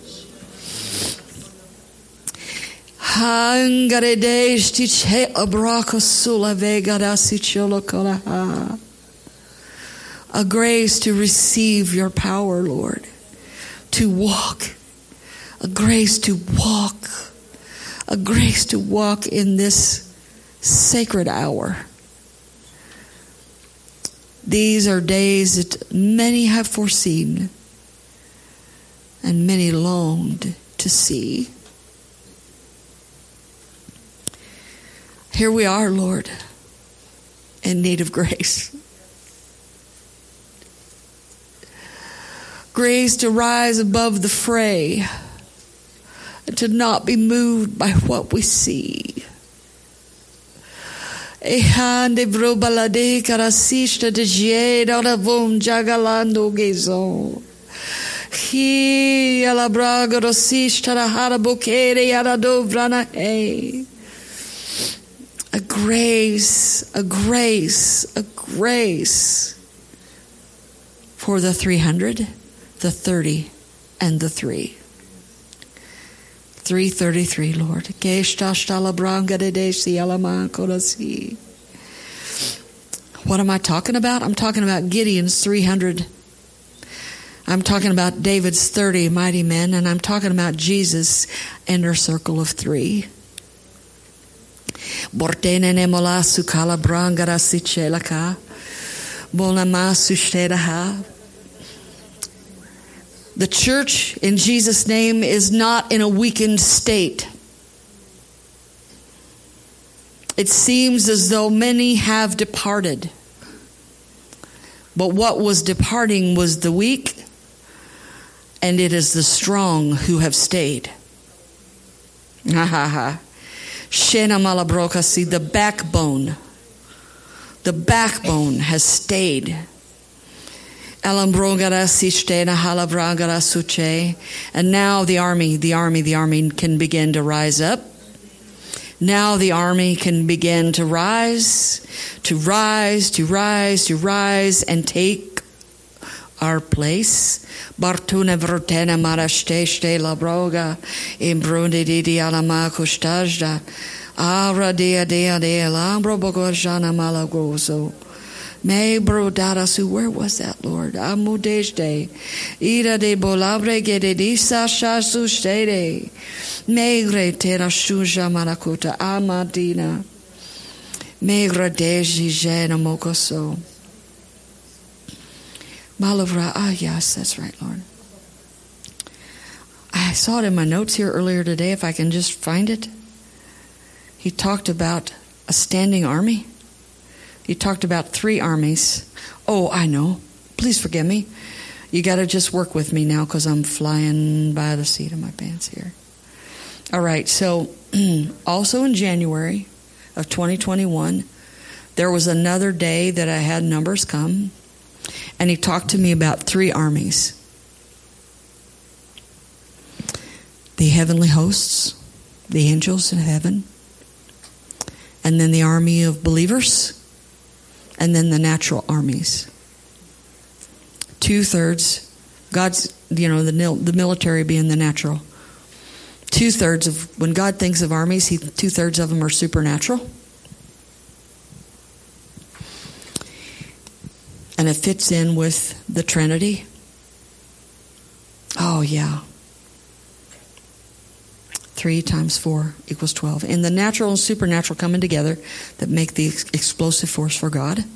[SPEAKER 5] A grace to receive your power, Lord. To walk. A grace to walk. A grace to walk in this sacred hour. These are days that many have foreseen and many longed to see. Here we are, Lord, in need of grace. Grace to rise above the fray and to not be moved by what we see. A grace, a grace, a grace for the 300, the 30, and the 3. 333, Lord. What am I talking about? I'm talking about Gideon's 300. I'm talking about David's 30 mighty men, and I'm talking about Jesus' inner circle of 3. The church in Jesus' name is not in a weakened state. It seems as though many have departed. But what was departing was the weak, and it is the strong who have stayed. Shena malabroka, see, the backbone has stayed. And now the army can begin to rise up. Now the army can begin to rise, and take our place. Bartuna vrotena marashteshte labroga imbrundi didi alamakustajda Ara dea dea dea lambro bogoshana malagoso. Me bro darasu, where was that, Lord? Amudejde. Ira de bolabre gede disa shasu stede. Megre tera shuja marakuta amadina. Megre deji jena mokoso. Malavra, yes, that's right, Lord. I saw it in my notes here earlier today, if I can just find it. He talked about a standing army. He talked about 3 armies. Oh, I know. Please forgive me. You got to just work with me now because I'm flying by the seat of my pants here. All right, so also in January of 2021, there was another day that I had numbers come, and he talked to me about 3 armies. The heavenly hosts, the angels in heaven, and then the army of believers, and then the natural armies. 2/3, God's, the military being the natural. 2/3 of, when God thinks of armies, 2/3 of them are supernatural. And it fits in with the Trinity. Oh, yeah. 3 times 4 equals 12. And the natural and supernatural coming together that make the explosive force for God.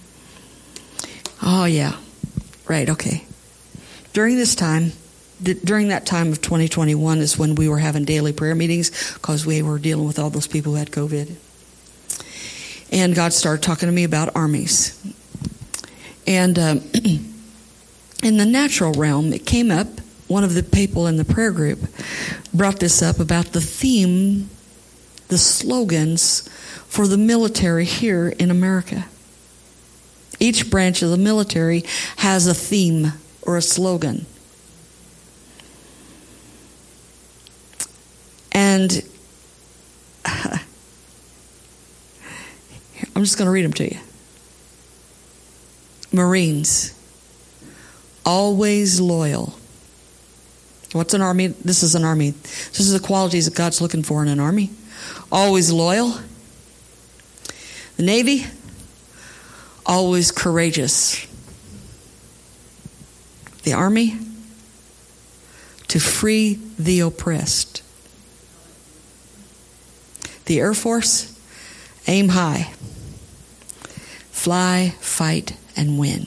[SPEAKER 5] Oh, yeah. Right, okay. During that time of 2021 is when we were having daily prayer meetings because we were dealing with all those people who had COVID. And God started talking to me about armies. And in the natural realm, it came up. One of the people in the prayer group brought this up about the theme, the slogans for the military here in America. Each branch of the military has a theme or a slogan. And I'm just going to read them to you. Marines, always loyal. What's an army? This is an army. This is the qualities that God's looking for in an army. Always loyal. The Navy, always courageous. The Army, to free the oppressed. The Air Force, aim high. Fly, fight, and win.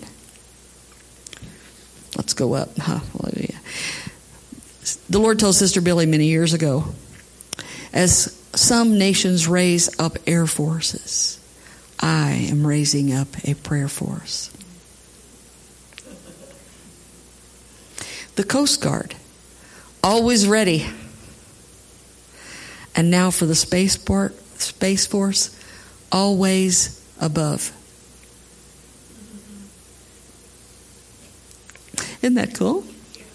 [SPEAKER 5] Let's go up. Hallelujah. The Lord told Sister Billy many years ago, as some nations raise up air forces, I am raising up a prayer force. The Coast Guard, always ready. And now for the Space Force, always above. Isn't that cool?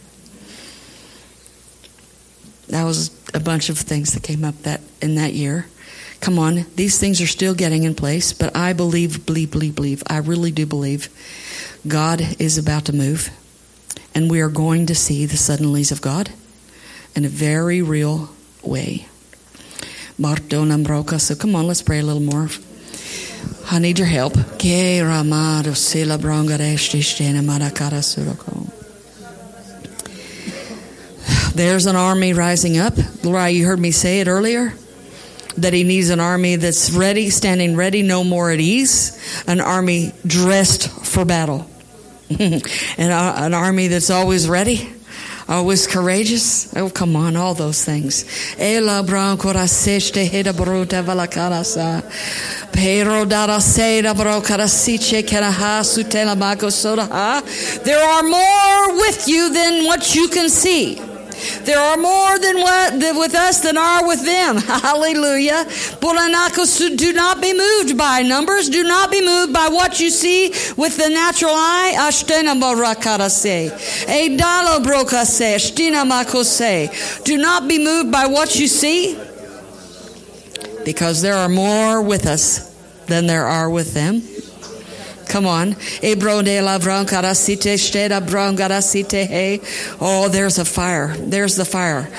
[SPEAKER 5] That was a bunch of things that came up in that year. Come on, these things are still getting in place, but I believe, I really do believe God is about to move, and we are going to see the suddenlies of God in a very real way. So come on, let's pray a little more. I need your help. There's an army rising up. Laura, you heard me say it earlier, that he needs an army that's ready, standing ready, no more at ease. An army dressed for battle. And an army that's always ready, always courageous. Oh, come on, all those things. There are more with you than what you can see. There are more with us than are with them. Hallelujah. Do not be moved by numbers. Do not be moved by what you see with the natural eye. Do not be moved by what you see, because there are more with us than there are with them. Come on. Oh, there's a fire. There's the fire.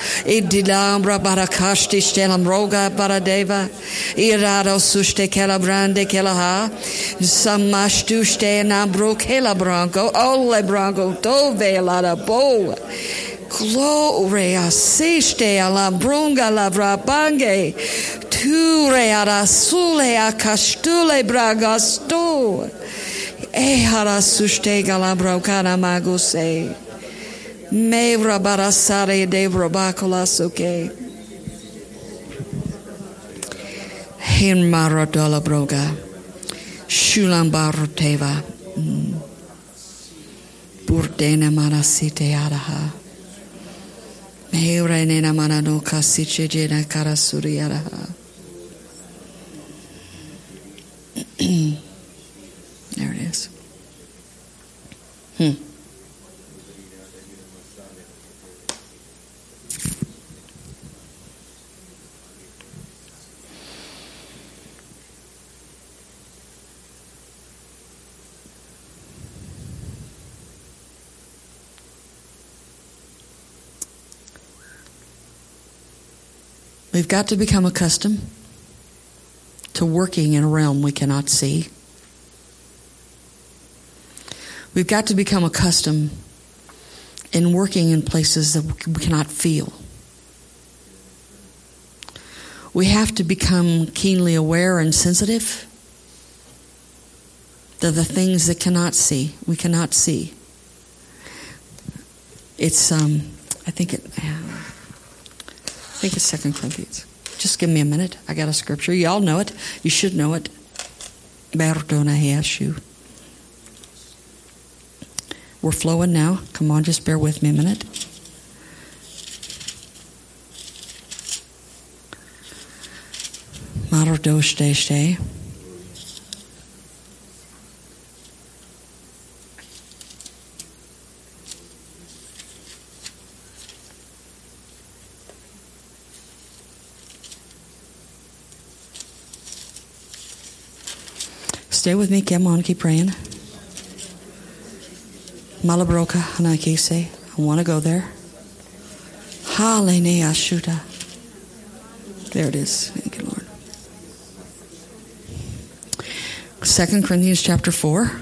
[SPEAKER 5] Gloria siste alla brunga lavra bange ture ara sule a castule bragasto e hara suste galabro kana magose me rabarasare de robacola soke hin maradola broga shulambaroteva burdena manasite araha there it is. We've got to become accustomed to working in a realm we cannot see. We've got to become accustomed in working in places that we cannot feel. We have to become keenly aware and sensitive to the things that we cannot see. It's, I think it's 2 Corinthians. Just give me a minute. I got a scripture. You all know it. You should know it. We're flowing now. Come on, just bear with me a minute. Marodoshte. Stay with me. Come on, keep praying. Malabroka Hanakise. I want to go there. Halene Ashuta. There it is. Thank you, Lord. 2 Corinthians chapter 4,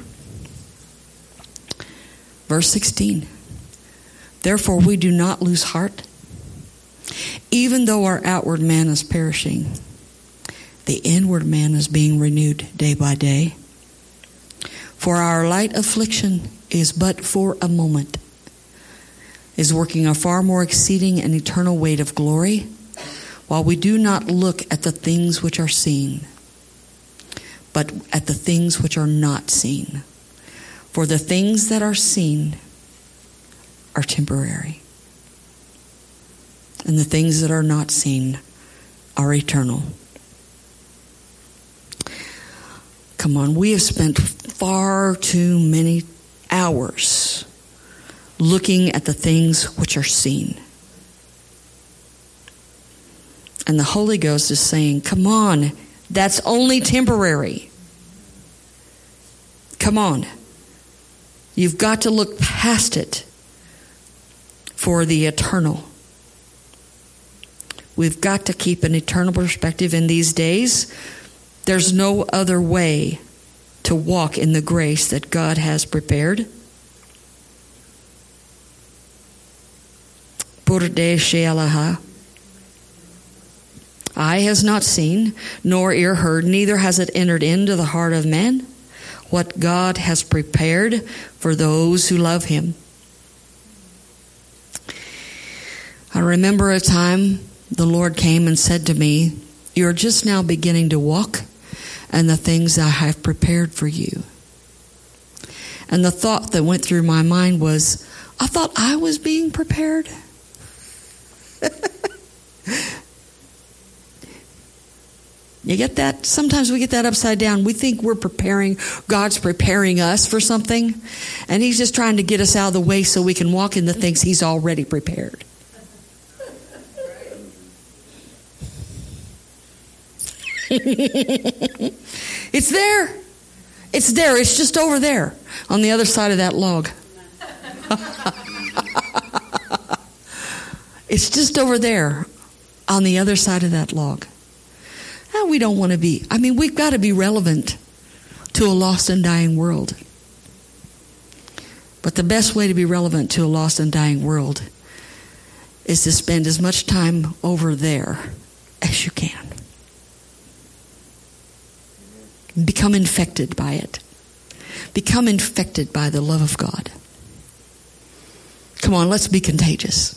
[SPEAKER 5] verse 16. Therefore we do not lose heart, even though our outward man is perishing. The inward man is being renewed day by day. For our light affliction is but for a moment, is working a far more exceeding and eternal weight of glory, while we do not look at the things which are seen, but at the things which are not seen. For the things that are seen are temporary, and the things that are not seen are eternal. Come on, we have spent far too many hours looking at the things which are seen. And the Holy Ghost is saying, come on, that's only temporary. Come on. You've got to look past it for the eternal. We've got to keep an eternal perspective in these days. There's no other way to walk in the grace that God has prepared. Eye has not seen, nor ear heard, neither has it entered into the heart of man what God has prepared for those who love him. I remember a time the Lord came and said to me, you're just now beginning to walk and the things I have prepared for you. And the thought that went through my mind was, I thought I was being prepared. You get that? Sometimes we get that upside down. We think we're preparing, God's preparing us for something, and he's just trying to get us out of the way so we can walk in the things he's already prepared. It's there. It's there. It's just over there on the other side of that log. It's just over there on the other side of that log. Now, we don't want to be. I mean, we've got to be relevant to a lost and dying world. But the best way to be relevant to a lost and dying world is to spend as much time over there as you can. Become infected by it. Become infected by the love of God. Come on, let's be contagious.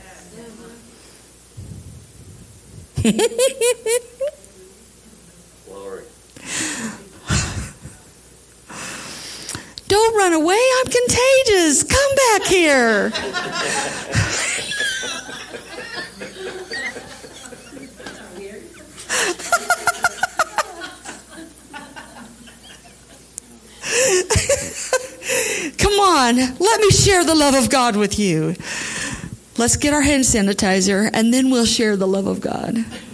[SPEAKER 4] Glory.
[SPEAKER 5] Don't run away. I'm contagious. Come back here. Come on. Let me share the love of God with you. Let's get our hand sanitizer, and then we'll share the love of God.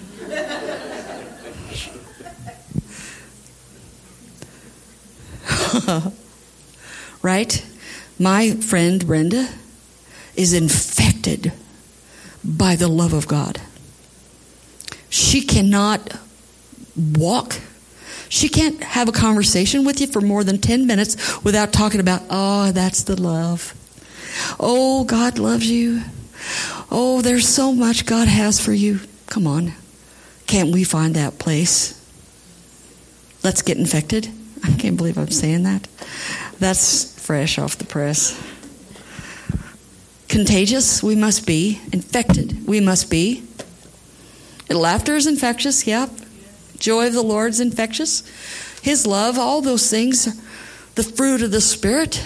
[SPEAKER 5] Right? My friend Brenda is infected by the love of God. She cannot walk. She can't have a conversation with you for more than 10 minutes without talking about, oh, that's the love. Oh, God loves you. Oh, there's so much God has for you. Come on. Can't we find that place? Let's get infected. I can't believe I'm saying that. That's fresh off the press. Contagious, we must be. Infected, we must be. Laughter is infectious, yep. Joy of the Lord is infectious. His love, all those things, the fruit of the Spirit.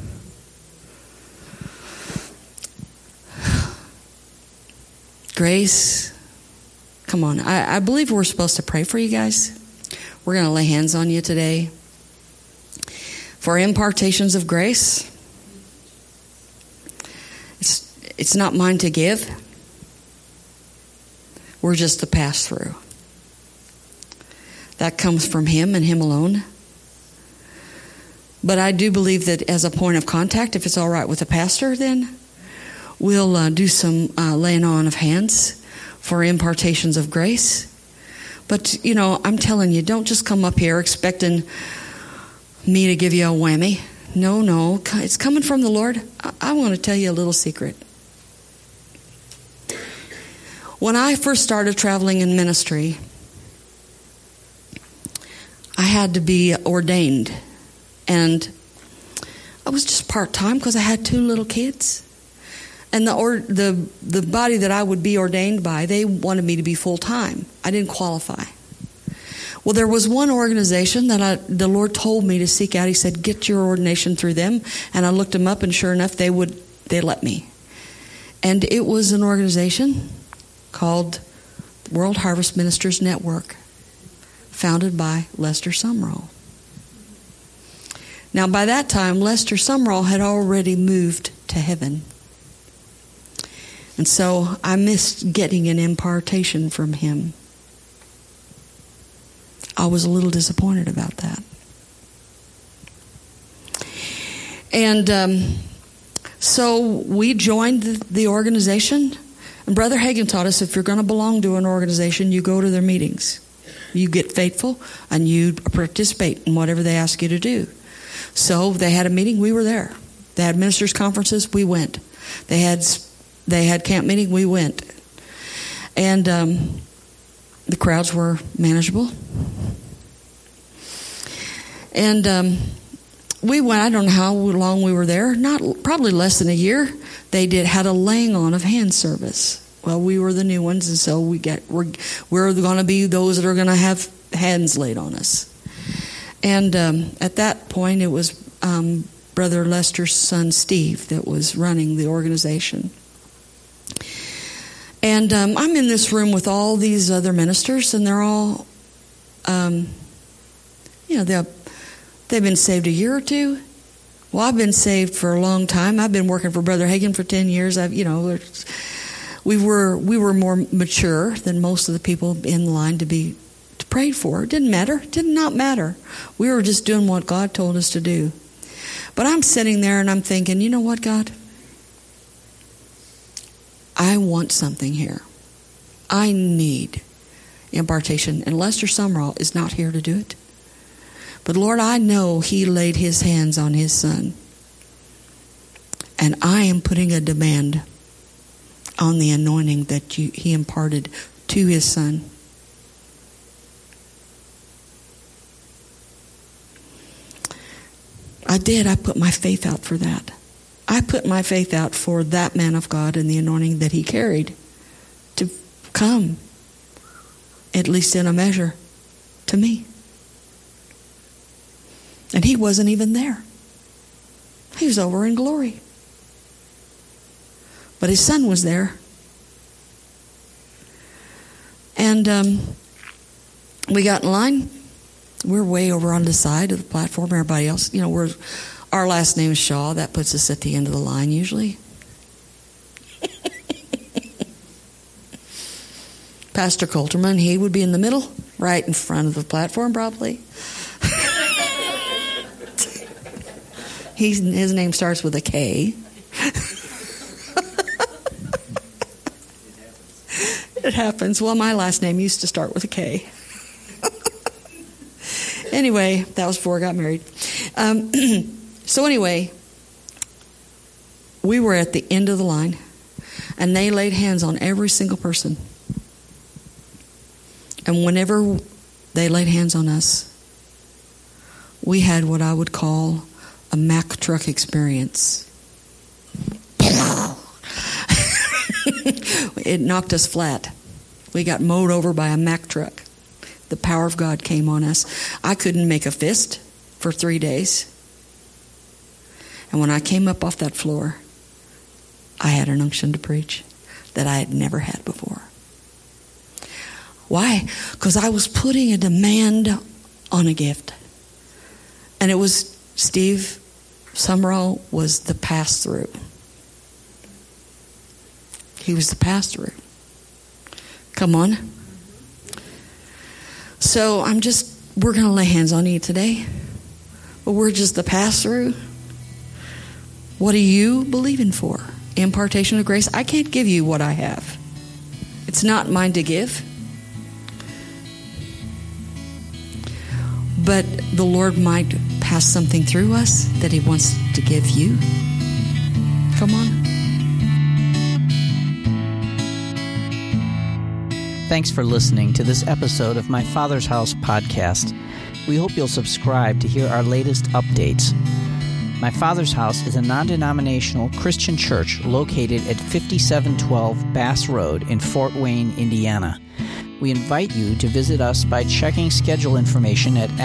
[SPEAKER 5] Grace. Come on, I believe we're supposed to pray for you guys. We're going to lay hands on you today for impartations of grace. It's not mine to give. We're just to pass through. That comes from Him and Him alone. But I do believe that as a point of contact, if it's all right with the pastor, then we'll do some laying on of hands for impartations of grace. But, you know, I'm telling you, don't just come up here expecting me to give you a whammy. No, it's coming from the Lord. I want to tell you a little secret. When I first started traveling in ministry, I had to be ordained. And I was just part-time because I had 2 little kids. And the body that I would be ordained by, they wanted me to be full-time. I didn't qualify. Well, there was one organization that the Lord told me to seek out. He said, get your ordination through them. And I looked them up, and sure enough, they let me. And it was an organization called World Harvest Ministers Network, founded by Lester Sumrall. Now, by that time, Lester Sumrall had already moved to heaven. And so I missed getting an impartation from him. I was a little disappointed about that. And so we joined the organization. And Brother Hagin taught us if you're going to belong to an organization, you go to their meetings. You get faithful and you participate in whatever they ask you to do. So they had a meeting, we were there. They had ministers' conferences, we went. They had camp meeting, we went. And the crowds were manageable. And we went, I don't know how long we were there, probably less than a year. They had a laying on of hand service. Well, we were the new ones, and so we're going to be those that are going to have hands laid on us. And at that point, it was Brother Lester's son, Steve, that was running the organization. And I'm in this room with all these other ministers, and they're all, they've been saved a year or two. Well, I've been saved for a long time. I've been working for Brother Hagin for 10 years. We were more mature than most of the people in line to prayed for. It didn't matter. It did not matter. We were just doing what God told us to do. But I'm sitting there and I'm thinking, you know what, God? I want something here. I need impartation. And Lester Sumrall is not here to do it. But Lord, I know he laid his hands on his son. And I am putting a demand on the anointing that he imparted to his son. I did. I put my faith out for that. I put my faith out for that man of God and the anointing that he carried to come, at least in a measure, to me. And he wasn't even there. He was over in glory. But his son was there. And we got in line. We're way over on the side of the platform. Everybody else, our last name is Shaw. That puts us at the end of the line usually. Pastor Coulterman, he would be in the middle, right in front of the platform probably. His name starts with a K. It happens. Well, my last name used to start with a K. Anyway, that was before I got married. So anyway, we were at the end of the line, and they laid hands on every single person. And whenever they laid hands on us, we had what I would call a Mack truck experience. It knocked us flat. We got mowed over by a Mack truck. The power of God came on us. I couldn't make a fist for 3 days. And when I came up off that floor, I had an unction to preach that I had never had before. Why? Because I was putting a demand on a gift. And it was Steve Sumrall was the pass-through. He was the pass-through. Come on. So we're going to lay hands on you today. But we're just the pass-through. What are you believing for? Impartation of grace? I can't give you what I have. It's not mine to give. But the Lord might pass something through us that he wants to give you. Come on.
[SPEAKER 1] Thanks for listening to this episode of My Father's House podcast. We hope you'll subscribe to hear our latest updates. My Father's House is a non-denominational Christian church located at 5712 Bass Road in Fort Wayne, Indiana. We invite you to visit us by checking schedule information at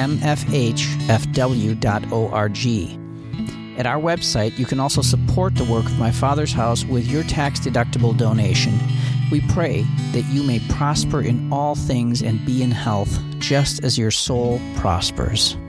[SPEAKER 1] mfhfw.org. At our website, you can also support the work of My Father's House with your tax-deductible donation. We pray that you may prosper in all things and be in health, just as your soul prospers.